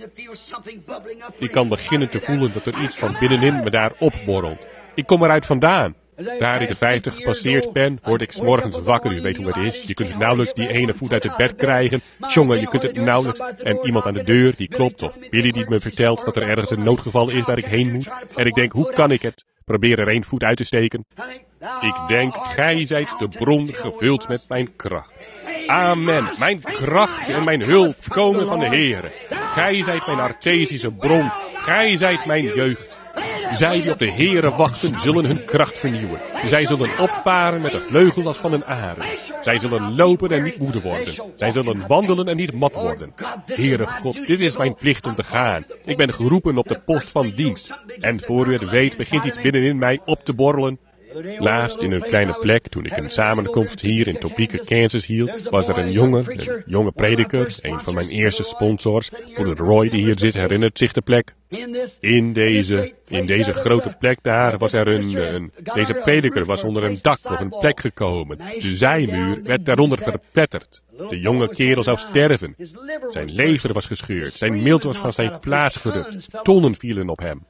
Ik kan beginnen te voelen dat er iets van binnenin me daar opborrelt. Ik kom eruit vandaan. Daar ik de 50 gepasseerd ben, word ik 's morgens wakker. U weet hoe het is. Je kunt nauwelijks die ene voet uit het bed krijgen. Jongen, je kunt het nauwelijks. En iemand aan de deur die klopt, of Billy die me vertelt dat er ergens een noodgeval is waar ik heen moet. En ik denk, hoe kan ik het? Probeer er één voet uit te steken. Ik denk, gij zijt de bron gevuld met mijn kracht. Amen. Mijn kracht en mijn hulp komen van de Heere. Gij zijt mijn artesische bron. Gij zijt mijn jeugd. Zij die op de Heere wachten, zullen hun kracht vernieuwen. Zij zullen opvaren met de vleugels als van een arend. Zij zullen lopen en niet moede worden. Zij zullen wandelen en niet mat worden. Heere God, dit is mijn plicht om te gaan. Ik ben geroepen op de post van dienst. En voor u het weet, begint iets binnenin mij op te borrelen. Laatst in een kleine plek, toen ik een samenkomst hier in Topeka, Kansas hield, was er een jonge prediker, een van mijn eerste sponsors. Broeder Roy, die hier zit, herinnert zich de plek. In deze grote plek daar was er deze prediker was onder een dak of een plek gekomen. De zijmuur werd daaronder verpletterd. De jonge kerel zou sterven. Zijn lever was gescheurd. Zijn milt was van zijn plaats gerukt. Tonnen vielen op hem.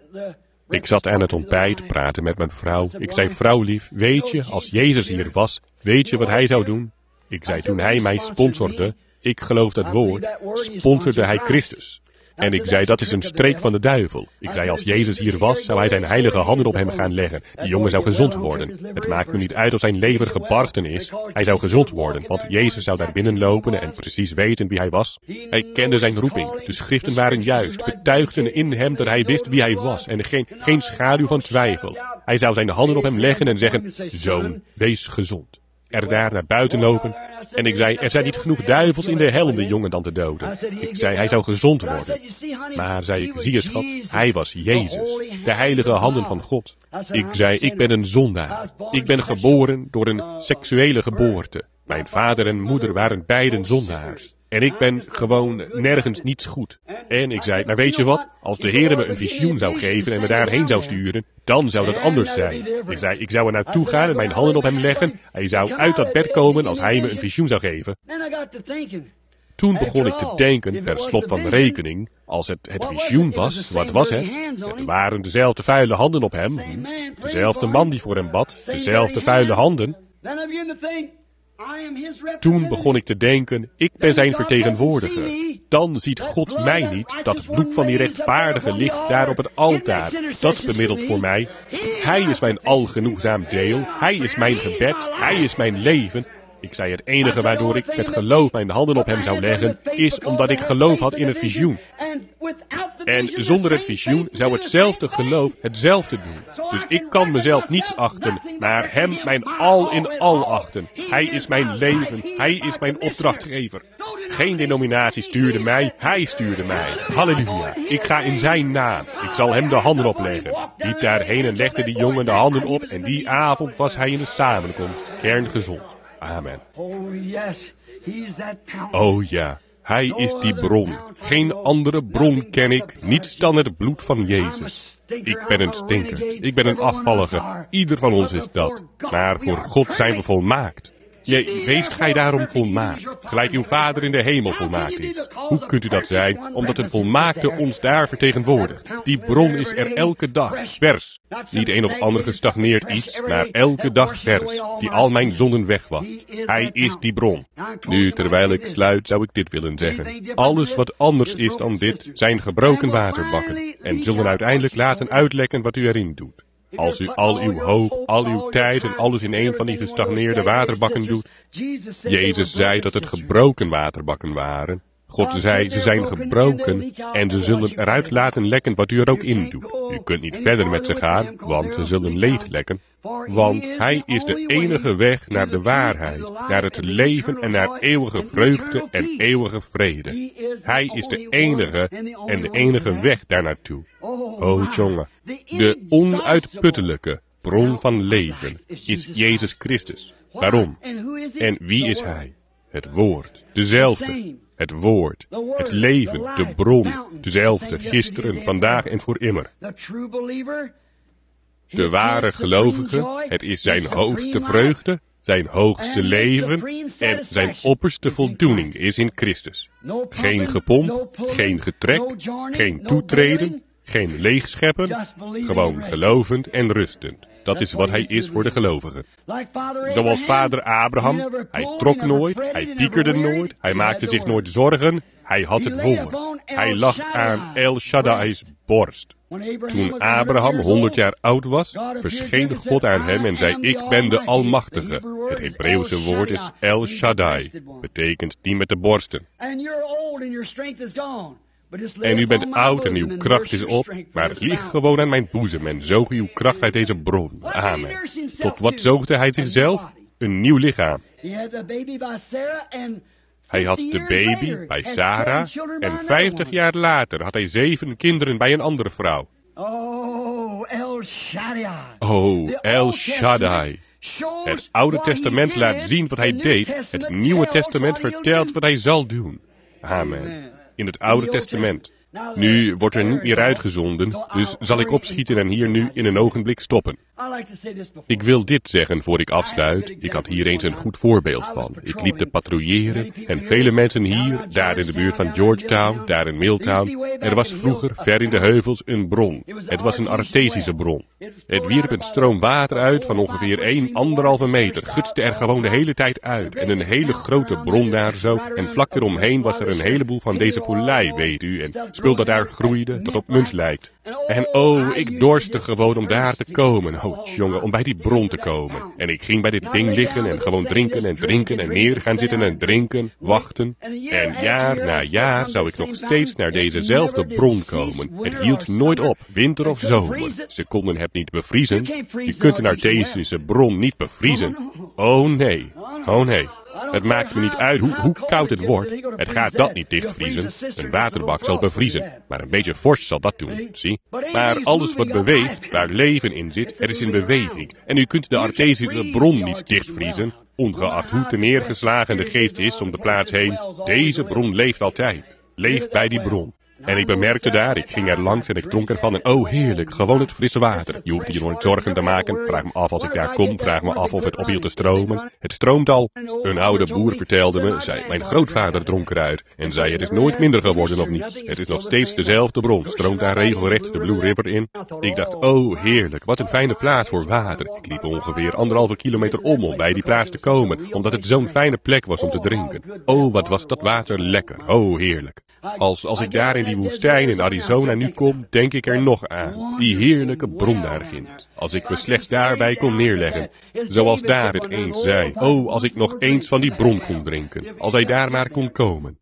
Ik zat aan het ontbijt, praatte met mijn vrouw. Ik zei, vrouwlief, weet je, als Jezus hier was, weet je wat hij zou doen? Ik zei, toen hij mij sponsorde, ik geloof dat woord, sponsorde hij Christus. En ik zei, dat is een streek van de duivel. Ik zei, als Jezus hier was, zou hij zijn heilige handen op hem gaan leggen. Die jongen zou gezond worden. Het maakt me niet uit of zijn lever gebarsten is. Hij zou gezond worden, want Jezus zou daar binnen lopen en precies weten wie hij was. Hij kende zijn roeping. De schriften waren juist, betuigden in hem dat hij wist wie hij was en geen schaduw van twijfel. Hij zou zijn handen op hem leggen en zeggen, zoon, wees gezond. Er daar naar buiten lopen. En ik zei, er zijn niet genoeg duivels in de hel om de jongen dan te doden. Ik zei, hij zou gezond worden. Maar zei ik, zie je schat, hij was Jezus, de heilige handen van God. Ik zei, ik ben een zondaar. Ik ben geboren door een seksuele geboorte. Mijn vader en moeder waren beiden zondaars. En ik ben gewoon nergens niets goed. En ik zei, maar weet je wat? Als de Heer me een visioen zou geven en me daarheen zou sturen, dan zou dat anders zijn. Ik zei, ik zou er naartoe gaan en mijn handen op hem leggen. Hij zou uit dat bed komen als hij me een visioen zou geven. Toen begon ik te denken, per slot van rekening, als het visioen was, wat was het? Het waren dezelfde vuile handen op hem. Dezelfde man die voor hem bad, dezelfde vuile handen. Toen begon ik te denken, ik ben zijn vertegenwoordiger. Dan ziet God mij niet, dat bloed van die rechtvaardige ligt daar op het altaar. Dat bemiddelt voor mij. Hij is mijn algenoegzaam deel. Hij is mijn gebed. Hij is mijn leven. Ik zei, het enige waardoor ik met geloof mijn handen op hem zou leggen, is omdat ik geloof had in het visioen. En zonder het visioen zou hetzelfde geloof hetzelfde doen. Dus ik kan mezelf niets achten, maar hem mijn al in al achten. Hij is mijn leven, hij is mijn opdrachtgever. Geen denominatie stuurde mij, hij stuurde mij. Halleluja, ik ga in zijn naam. Ik zal hem de handen opleggen. Liep daarheen en legde die jongen de handen op en die avond was hij in de samenkomst, kerngezond. Amen. Oh ja, hij is die bron. Geen andere bron ken ik, niets dan het bloed van Jezus. Ik ben een stinker, ik ben een afvallige, ieder van ons is dat. Maar voor God zijn we volmaakt. Weest gij daarom volmaakt, gelijk uw Vader in de hemel volmaakt is. Hoe kunt u dat zijn? Omdat het volmaakte ons daar vertegenwoordigt. Die bron is er elke dag, vers. Niet een of ander gestagneerd iets, maar elke dag vers, die al mijn zonden weg was. Hij is die bron. Nu, terwijl ik sluit, zou ik dit willen zeggen. Alles wat anders is dan dit, zijn gebroken waterbakken, en zullen uiteindelijk laten uitlekken wat u erin doet. Als u al uw hoop, al uw tijd en alles in een van die gestagneerde waterbakken doet. Jezus zei dat het gebroken waterbakken waren. God zei, ze zijn gebroken en ze zullen eruit laten lekken wat u er ook in doet. U kunt niet verder met ze gaan, want ze zullen leeg lekken. Want Hij is de enige weg naar de waarheid, naar het leven en naar eeuwige vreugde en eeuwige vrede. Hij is de enige en de enige weg daar naartoe. O jongen, de onuitputtelijke bron van leven is Jezus Christus. Waarom? En wie is Hij? Het woord, dezelfde. Het woord, het leven, de bron, dezelfde, gisteren, vandaag en voor immer. De ware gelovige, het is zijn hoogste vreugde, zijn hoogste leven en zijn opperste voldoening is in Christus. Geen gepomp, geen getrek, geen toetreden, geen leegscheppen, gewoon gelovend en rustend. Dat is wat hij is voor de gelovigen. Zoals vader Abraham, hij trok nooit, hij piekerde nooit, hij maakte zich nooit zorgen, hij had het woord. Hij lag aan El Shaddai's borst. Toen Abraham 100 jaar oud was, verscheen God aan hem en zei, ik ben de Almachtige. Het Hebreeuwse woord is El Shaddai, betekent die met de borsten. En u bent oud en uw kracht is op, maar lig gewoon aan mijn boezem en zoog uw kracht uit deze bron. Amen. Tot wat zoogde hij zichzelf? Een nieuw lichaam. Hij had de baby bij Sarah en 50 jaar later had hij 7 kinderen bij een andere vrouw. Oh, El Shaddai. Het Oude Testament laat zien wat hij deed. Het Nieuwe Testament vertelt wat hij zal doen. Amen. In het Oude Testament. Nu wordt er niet meer uitgezonden, dus zal ik opschieten en hier nu in een ogenblik stoppen. Ik wil dit zeggen voor ik afsluit. Ik had hier eens een goed voorbeeld van. Ik liep te patrouilleren en vele mensen hier, daar in de buurt van Georgetown, daar in Milltown. Er was vroeger, ver in de heuvels, een bron. Het was een artesische bron. Het wierp een stroom water uit van ongeveer 1,5 meter, gutste er gewoon de hele tijd uit. En een hele grote bron daar zo, en vlak eromheen was er een heleboel van deze poelei, weet u, en spul dat daar groeide, dat op munt lijkt. En oh, ik dorstte gewoon om daar te komen. Oh, jongen, om bij die bron te komen. En ik ging bij dit ding liggen en gewoon drinken en drinken en neer gaan zitten en drinken, wachten. En jaar na jaar zou ik nog steeds naar dezezelfde bron komen. Het hield nooit op, winter of zomer. Ze konden het niet bevriezen. Je kunt een artesische bron niet bevriezen. Oh nee, oh nee. Het maakt me niet uit hoe koud het wordt. Het gaat dat niet dichtvriezen. Een waterbak zal bevriezen. Maar een beetje vorst zal dat doen, zie. Maar alles wat beweegt, waar leven in zit, er is in beweging. En u kunt de artesische bron niet dichtvriezen. Ongeacht hoe te neergeslagen de geest is om de plaats heen. Deze bron leeft altijd. Leef bij die bron. En ik bemerkte daar, ik ging er langs en ik dronk ervan en oh heerlijk, gewoon het frisse water. Je hoeft je nooit zorgen te maken, vraag me af als ik daar kom, vraag me af of het ophield te stromen. Het stroomt al. Een oude boer vertelde me, zei, mijn grootvader dronk eruit. En zei, het is nooit minder geworden of niet. Het is nog steeds dezelfde bron, stroomt daar regelrecht de Blue River in. Ik dacht, oh heerlijk, wat een fijne plaats voor water. Ik liep ongeveer 1,5 kilometer om bij die plaats te komen, omdat het zo'n fijne plek was om te drinken. Oh, wat was dat water lekker, oh heerlijk. Als ik daar in die woestijn in Arizona nu kom, denk ik er nog aan. Die heerlijke bron daar ginds. Als ik me slechts daarbij kon neerleggen. Zoals David eens zei. Oh, als ik nog eens van die bron kon drinken. Als hij daar maar kon komen.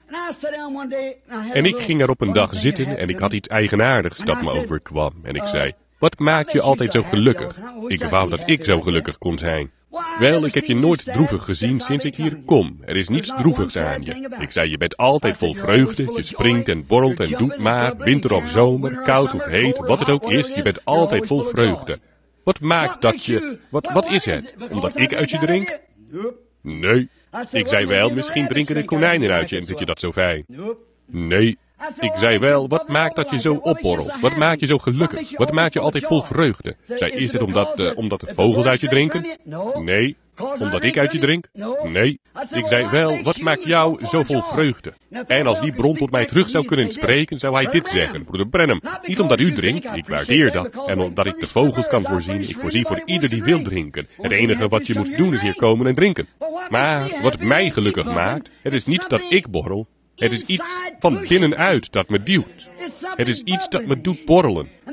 En ik ging er op een dag zitten en ik had iets eigenaardigs dat me overkwam. En ik zei, wat maakt je altijd zo gelukkig? Ik wou dat ik zo gelukkig kon zijn. Wel, ik heb je nooit droevig gezien sinds ik hier kom. Er is niets droevigs aan je. Ik zei, je bent altijd vol vreugde. Je springt en borrelt en doet maar, winter of zomer, koud of heet, wat het ook is, je bent altijd vol vreugde. Wat maakt dat je... Wat is het? Omdat ik uit je drink? Nee. Ik zei wel, misschien drinken de konijnen uit je en vind je dat zo fijn. Nee. Ik zei wel, wat maakt dat je zo opborrelt? Wat maakt je zo gelukkig? Wat maakt je altijd vol vreugde? Zei, is het omdat de vogels uit je drinken? Nee. Omdat ik uit je drink? Nee. Ik zei wel, wat maakt jou zo vol vreugde? En als die bron tot mij terug zou kunnen spreken, zou hij dit zeggen, broeder Branham. Niet omdat u drinkt, ik waardeer dat. En omdat ik de vogels kan voorzien, ik voorzie voor ieder die wil drinken. Het enige wat je moet doen is hier komen en drinken. Maar wat mij gelukkig maakt, het is niet dat ik borrel. Het is iets van binnenuit dat me duwt. Het is iets dat me doet borrelen.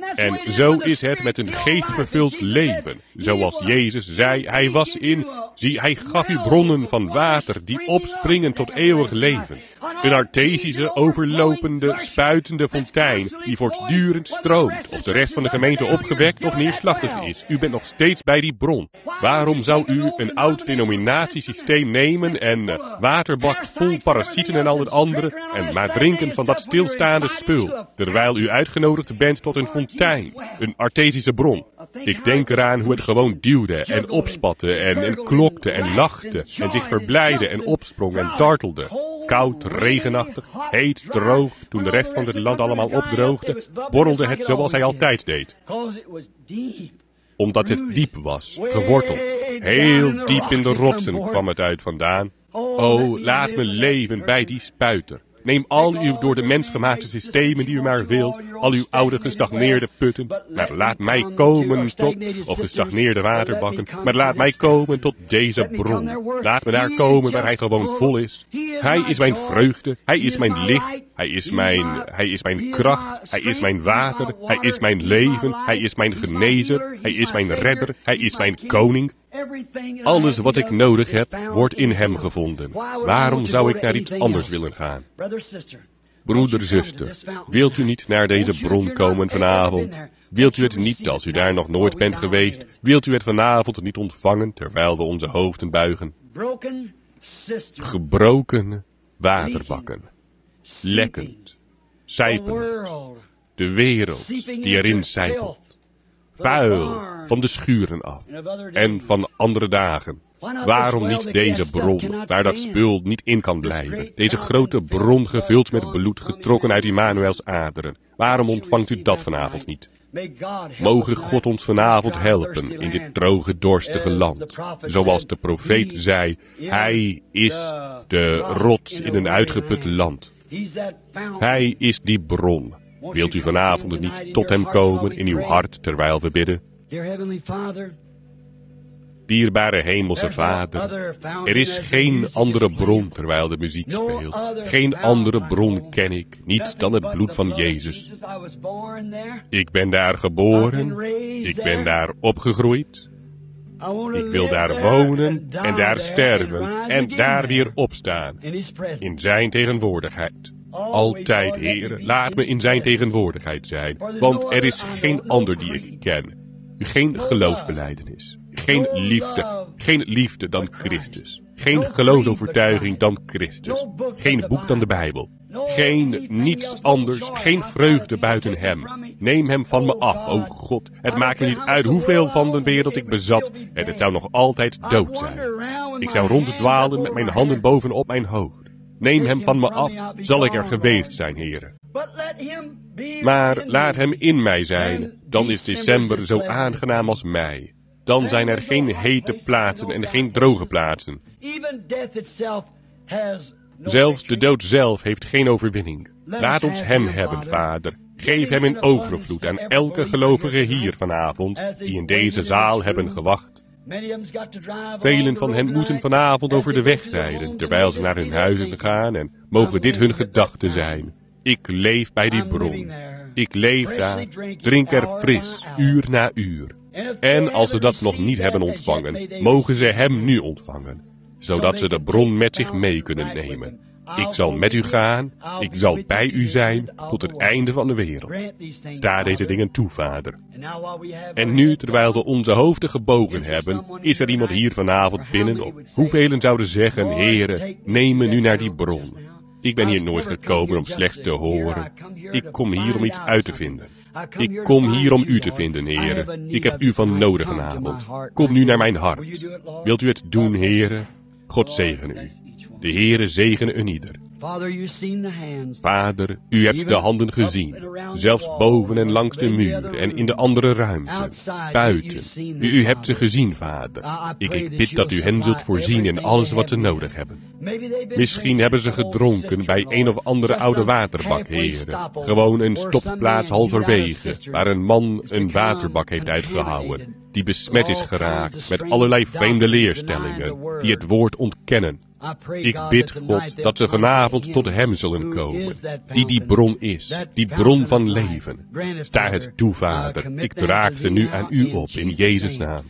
En zo is het met een geestvervuld leven. Zoals Jezus zei, hij was in, zie, hij gaf u bronnen van water die opspringen tot eeuwig leven. Een artesische, overlopende, spuitende fontein die voortdurend stroomt, of de rest van de gemeente opgewekt of neerslachtig is. U bent nog steeds bij die bron. Waarom zou u een oud denominatiesysteem nemen en waterbak vol parasieten en al het andere en maar drinken van dat stilstaande spul, terwijl u uitgenodigd bent tot een fontein, een artesische bron? Ik denk eraan hoe het gewoon duwde en opspatte en klokte en lachte en zich verblijde en opsprong en dartelde. Koud, regenachtig, heet, droog, toen de rest van het land allemaal opdroogde, borrelde het zoals hij altijd deed. Omdat het diep was, geworteld. Heel diep in de rotsen kwam het uit vandaan. O, laat me leven bij die spuiter. Neem al uw door de mens gemaakte systemen die u maar wilt, al uw oude gestagneerde putten, maar laat mij komen tot, of gestagneerde waterbakken, maar laat mij komen tot deze bron. Laat me daar komen waar hij gewoon vol is. Hij is mijn vreugde, hij is mijn licht, hij is mijn kracht, hij is mijn water, hij is mijn leven, hij is mijn genezer, hij is mijn redder, hij is mijn koning. Alles wat ik nodig heb, wordt in hem gevonden. Waarom zou ik naar iets anders willen gaan? Broeder, zuster, wilt u niet naar deze bron komen vanavond? Wilt u het niet als u daar nog nooit bent geweest? Wilt u het vanavond niet ontvangen terwijl we onze hoofden buigen? Gebroken waterbakken, lekkend, sijpend, de wereld die erin sijpelt. Vuil van de schuren af en van andere dagen. Waarom niet deze bron, waar dat spul niet in kan blijven? Deze grote bron gevuld met bloed, getrokken uit Immanuels aderen. Waarom ontvangt u dat vanavond niet? Mogen God ons vanavond helpen in dit droge, dorstige land. Zoals de profeet zei, hij is de rots in een uitgeput land. Hij is die bron. Wilt u vanavond niet tot hem komen in uw hart terwijl we bidden? Dierbare Hemelse Vader, er is geen andere bron terwijl de muziek speelt. Geen andere bron ken ik, niets dan het bloed van Jezus. Ik ben daar geboren, ik ben daar opgegroeid. Ik wil daar wonen en daar sterven en daar weer opstaan. In zijn tegenwoordigheid. Altijd, Heere, laat me in zijn tegenwoordigheid zijn, want er is geen ander die ik ken. Geen geloofsbelijdenis, geen liefde dan Christus. Geen geloofsovertuiging dan Christus. Geen boek dan de Bijbel. Geen niets anders, geen vreugde buiten hem. Neem hem van me af, o God. Het maakt me niet uit hoeveel van de wereld ik bezat en het zou nog altijd dood zijn. Ik zou ronddwalen met mijn handen bovenop mijn hoofd. Neem hem van me af, zal ik er geweest zijn, Heere. Maar laat hem in mij zijn, dan is december zo aangenaam als mei. Dan zijn er geen hete plaatsen en geen droge plaatsen. Zelfs de dood zelf heeft geen overwinning. Laat ons hem hebben, Vader. Geef hem in overvloed aan elke gelovige hier vanavond, die in deze zaal hebben gewacht. Velen van hen moeten vanavond over de weg rijden, terwijl ze naar hun huizen gaan, en mogen dit hun gedachte zijn. Ik leef bij die bron. Ik leef daar, drink er fris, uur na uur. En als ze dat nog niet hebben ontvangen, mogen ze hem nu ontvangen, zodat ze de bron met zich mee kunnen nemen. Ik zal met u gaan, ik zal bij u zijn, tot het einde van de wereld. Sta deze dingen toe, Vader. En nu, terwijl we onze hoofden gebogen hebben, is er iemand hier vanavond binnen, of hoeveel zouden zeggen, Heere, neem me nu naar die bron. Ik ben hier nooit gekomen om slechts te horen. Ik kom hier om iets uit te vinden. Ik kom hier om u te vinden, Heere. Ik heb u van nodig vanavond. Kom nu naar mijn hart. Wilt u het doen, Heere? God zegene u. De Heere zegene een ieder. Vader, u hebt de handen gezien, zelfs boven en langs de muur en in de andere ruimte, buiten. U hebt ze gezien, Vader. Ik bid dat u hen zult voorzien in alles wat ze nodig hebben. Misschien hebben ze gedronken bij een of andere oude waterbak, Heere. Gewoon een stopplaats halverwege, waar een man een waterbak heeft uitgehouden, die besmet is geraakt met allerlei vreemde leerstellingen, die het woord ontkennen. Ik bid God dat ze vanavond tot Hem zullen komen, die bron is, die bron van leven. Sta het toe, Vader. Ik draag ze nu aan U op, in Jezus' naam.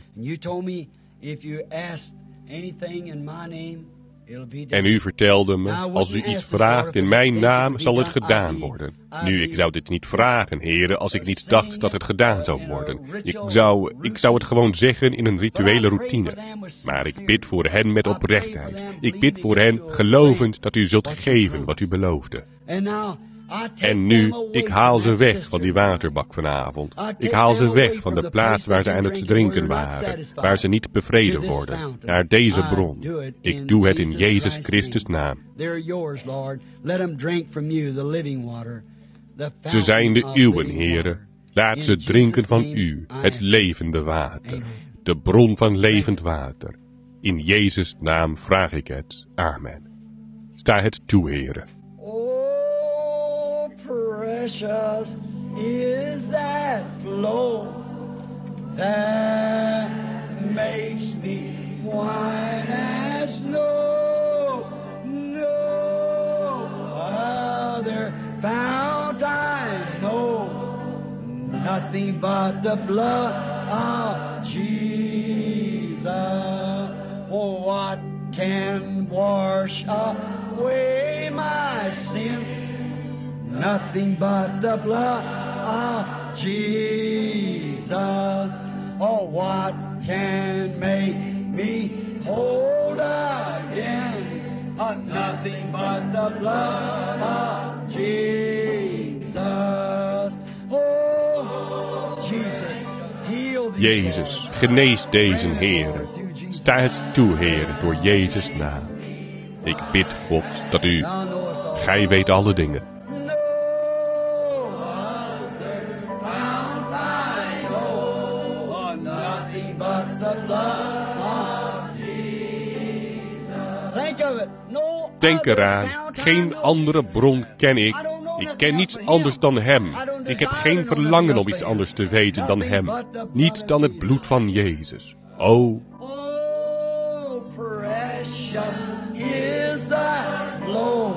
En U vertelde me, als U iets vraagt in Mijn naam, zal het gedaan worden. Nu, ik zou dit niet vragen, Heere, als ik niet dacht dat het gedaan zou worden. Ik zou het gewoon zeggen in een rituele routine. Maar ik bid voor hen met oprechtheid. Ik bid voor hen, gelovend dat U zult geven wat U beloofde. En nu, ik haal ze weg van die waterbak vanavond. Ik haal ze weg van de plaats waar ze aan het drinken waren, waar ze niet bevreden worden, naar deze bron. Ik doe het in Jezus Christus' naam. Ze zijn de uwen, Heere. Laat ze drinken van U, het levende water, de bron van levend water. In Jezus' naam vraag ik het. Amen. Sta het toe, Heere. Precious is that flow that makes me white as snow. No other fount I know, nothing but the blood of Jesus. Oh, what can wash away my sin? Nothing but the blood of Jesus. Oh, what can make me whole again? Nothing but the blood of Jesus. Oh, Jesus, heal these. Jezus, genees deze, Heere. Sta het toe, Heere, door Jezus' naam. Ik bid God dat U, Gij weet alle dingen. Denk eraan, geen andere bron ken ik. Ik ken niets anders dan Hem. Ik heb geen verlangen om iets anders te weten dan Hem. Niets dan het bloed van Jezus. Oh, precious is that blow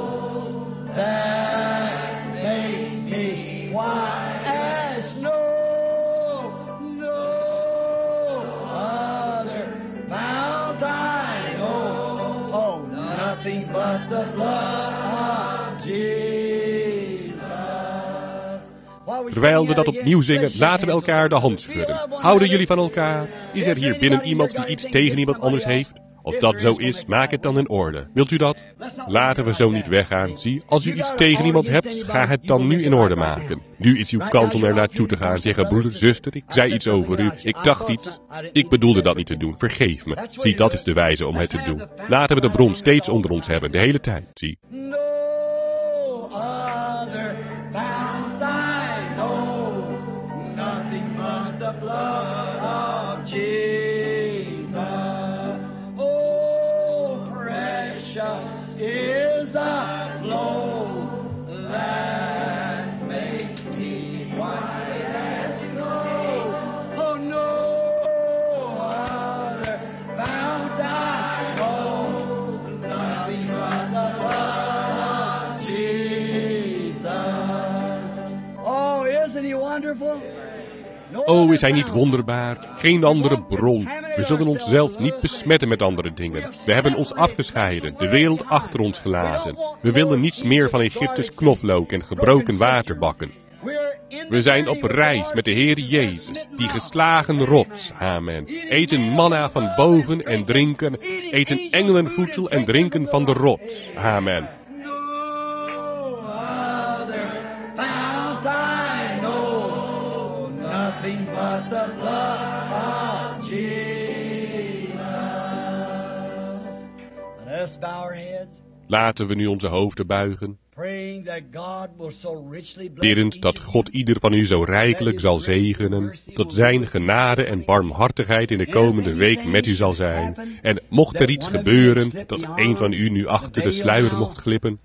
that makes me white as snow. No other fount I know. Oh, nothing but the blood of Jesus. Terwijl we dat opnieuw zingen, laten we elkaar de hand schudden. Houden jullie van elkaar? Is er hier binnen iemand die iets tegen iemand anders heeft? Als dat zo is, maak het dan in orde. Wilt u dat? Laten we zo niet weggaan. Zie, als u iets tegen iemand hebt, ga het dan nu in orde maken. Nu is uw kans om er naartoe te gaan. Zeggen, broeder, zuster, ik zei iets over u. Ik dacht iets. Ik bedoelde dat niet te doen. Vergeef me. Zie, dat is de wijze om het te doen. Laten we de bron steeds onder ons hebben, de hele tijd. Zie. Is the flow that makes me white as snow. Oh, no other fount I know, nothing but the blood of Jesus. Oh, isn't He wonderful? Oh, is Hij niet wonderbaar? Geen andere bron. We zullen onszelf niet besmetten met andere dingen. We hebben ons afgescheiden, de wereld achter ons gelaten. We willen niets meer van Egyptes knoflook en gebroken waterbakken. We zijn op reis met de Heer Jezus, die geslagen rots. Amen. Eten manna van boven en drinken. Eten engelenvoedsel en drinken van de rots. Amen. Nothing but the blood of Jesus. Let's bow our heads. Laten we nu onze hoofden buigen, Praying that God will so richly bless bidend dat God ieder van u zo rijkelijk zal zegenen, dat zijn genade en barmhartigheid in de komende week met u zal zijn. En mocht er iets gebeuren, dat een van u nu achter de sluier mocht glippen,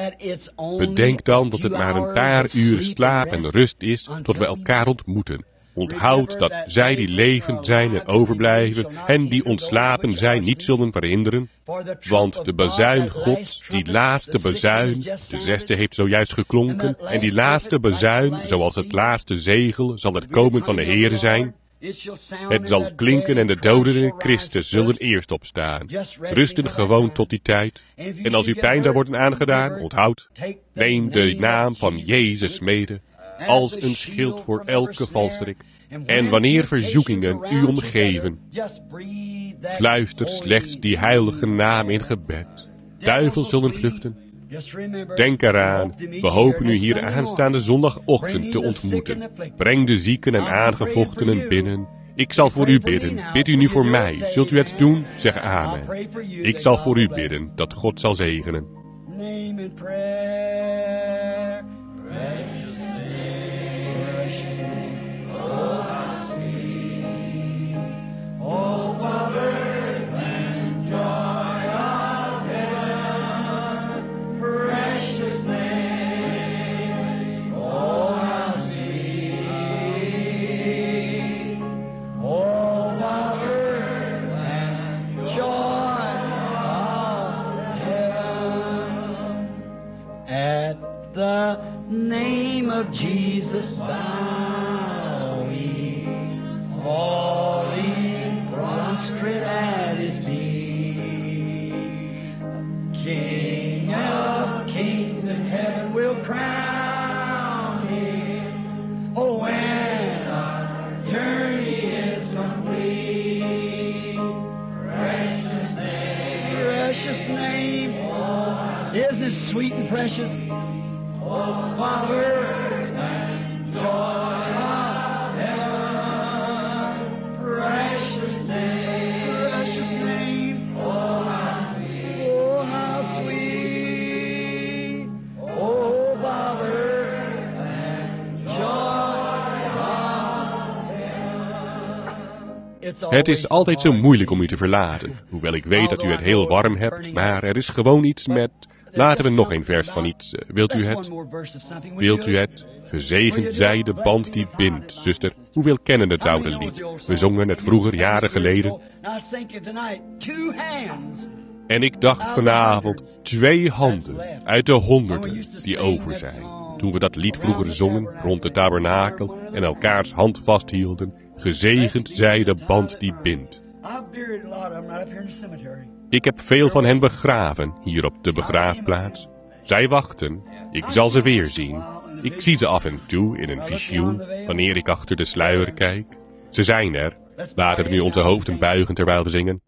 bedenk dan dat het maar een paar uur slaap en rust is tot we elkaar ontmoeten. Onthoud dat zij die levend zijn en overblijven, en die ontslapen zijn, niet zullen verhinderen. Want de bazuin Gods, die laatste bazuin, de zesde heeft zojuist geklonken, en die laatste bazuin, zoals het laatste zegel, zal het komen van de Heere zijn. Het zal klinken en de doden in Christus zullen eerst opstaan. Rusten gewoon tot die tijd. En als u pijn zou worden aangedaan, onthoud, neem de naam van Jezus mede, als een schild voor elke valstrik. En wanneer verzoekingen u omgeven, fluister slechts die heilige naam in gebed. Duivels zullen vluchten. Denk eraan, we hopen u hier aanstaande zondagochtend te ontmoeten. Breng de zieken en aangevochtenen binnen. Ik zal voor u bidden. Bid u nu voor mij. Zult u het doen? Zeg amen. Ik zal voor u bidden, dat God zal zegenen. The name of Jesus bowing, falling prostrate at his feet. King of kings in heaven will crown him. Oh, when our journey is complete, precious name, isn't it sweet and precious? Oh, power and joy of heaven, precious name, oh, how sweet, oh, power and joy of heaven. Het is altijd zo moeilijk om u te verlaten, hoewel ik weet dat u het heel warm hebt, maar er is gewoon iets met... Laten we nog een vers van iets. Wilt u het? Wilt u het? Gezegend zij de band die bindt, zuster. Hoeveel kennen het oude lied? We zongen het vroeger, jaren geleden. En ik dacht vanavond, 2 handen uit de honderden die over zijn. Toen we dat lied vroeger zongen, rond de tabernakel, en elkaars hand vasthielden. Gezegend zij de band die bindt. Ik heb veel van hen begraven, hier op de begraafplaats. Zij wachten, ik zal ze weer zien. Ik zie ze af en toe in een visioen, wanneer ik achter de sluier kijk. Ze zijn er. Laten we nu onze hoofden buigen terwijl we zingen.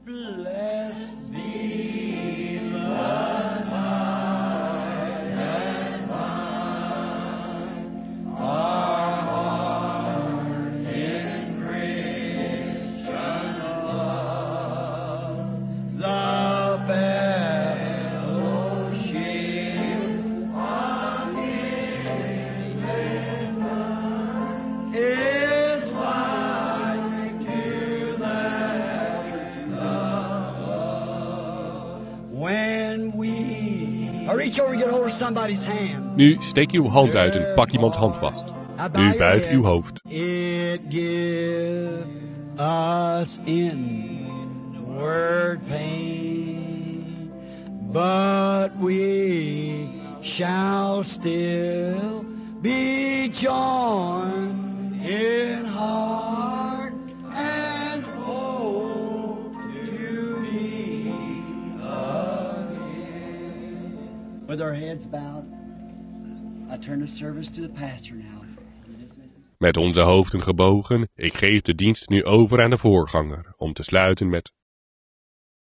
Nu steek uw hand uit en pak iemands hand vast. Nu buig uw hoofd. It give us inward pain, but we shall still be joined in heart and hope to meet again. With our heads bowed, I turn the service to the pastor now. Met onze hoofden gebogen, ik geef de dienst nu over aan de voorganger, om te sluiten met...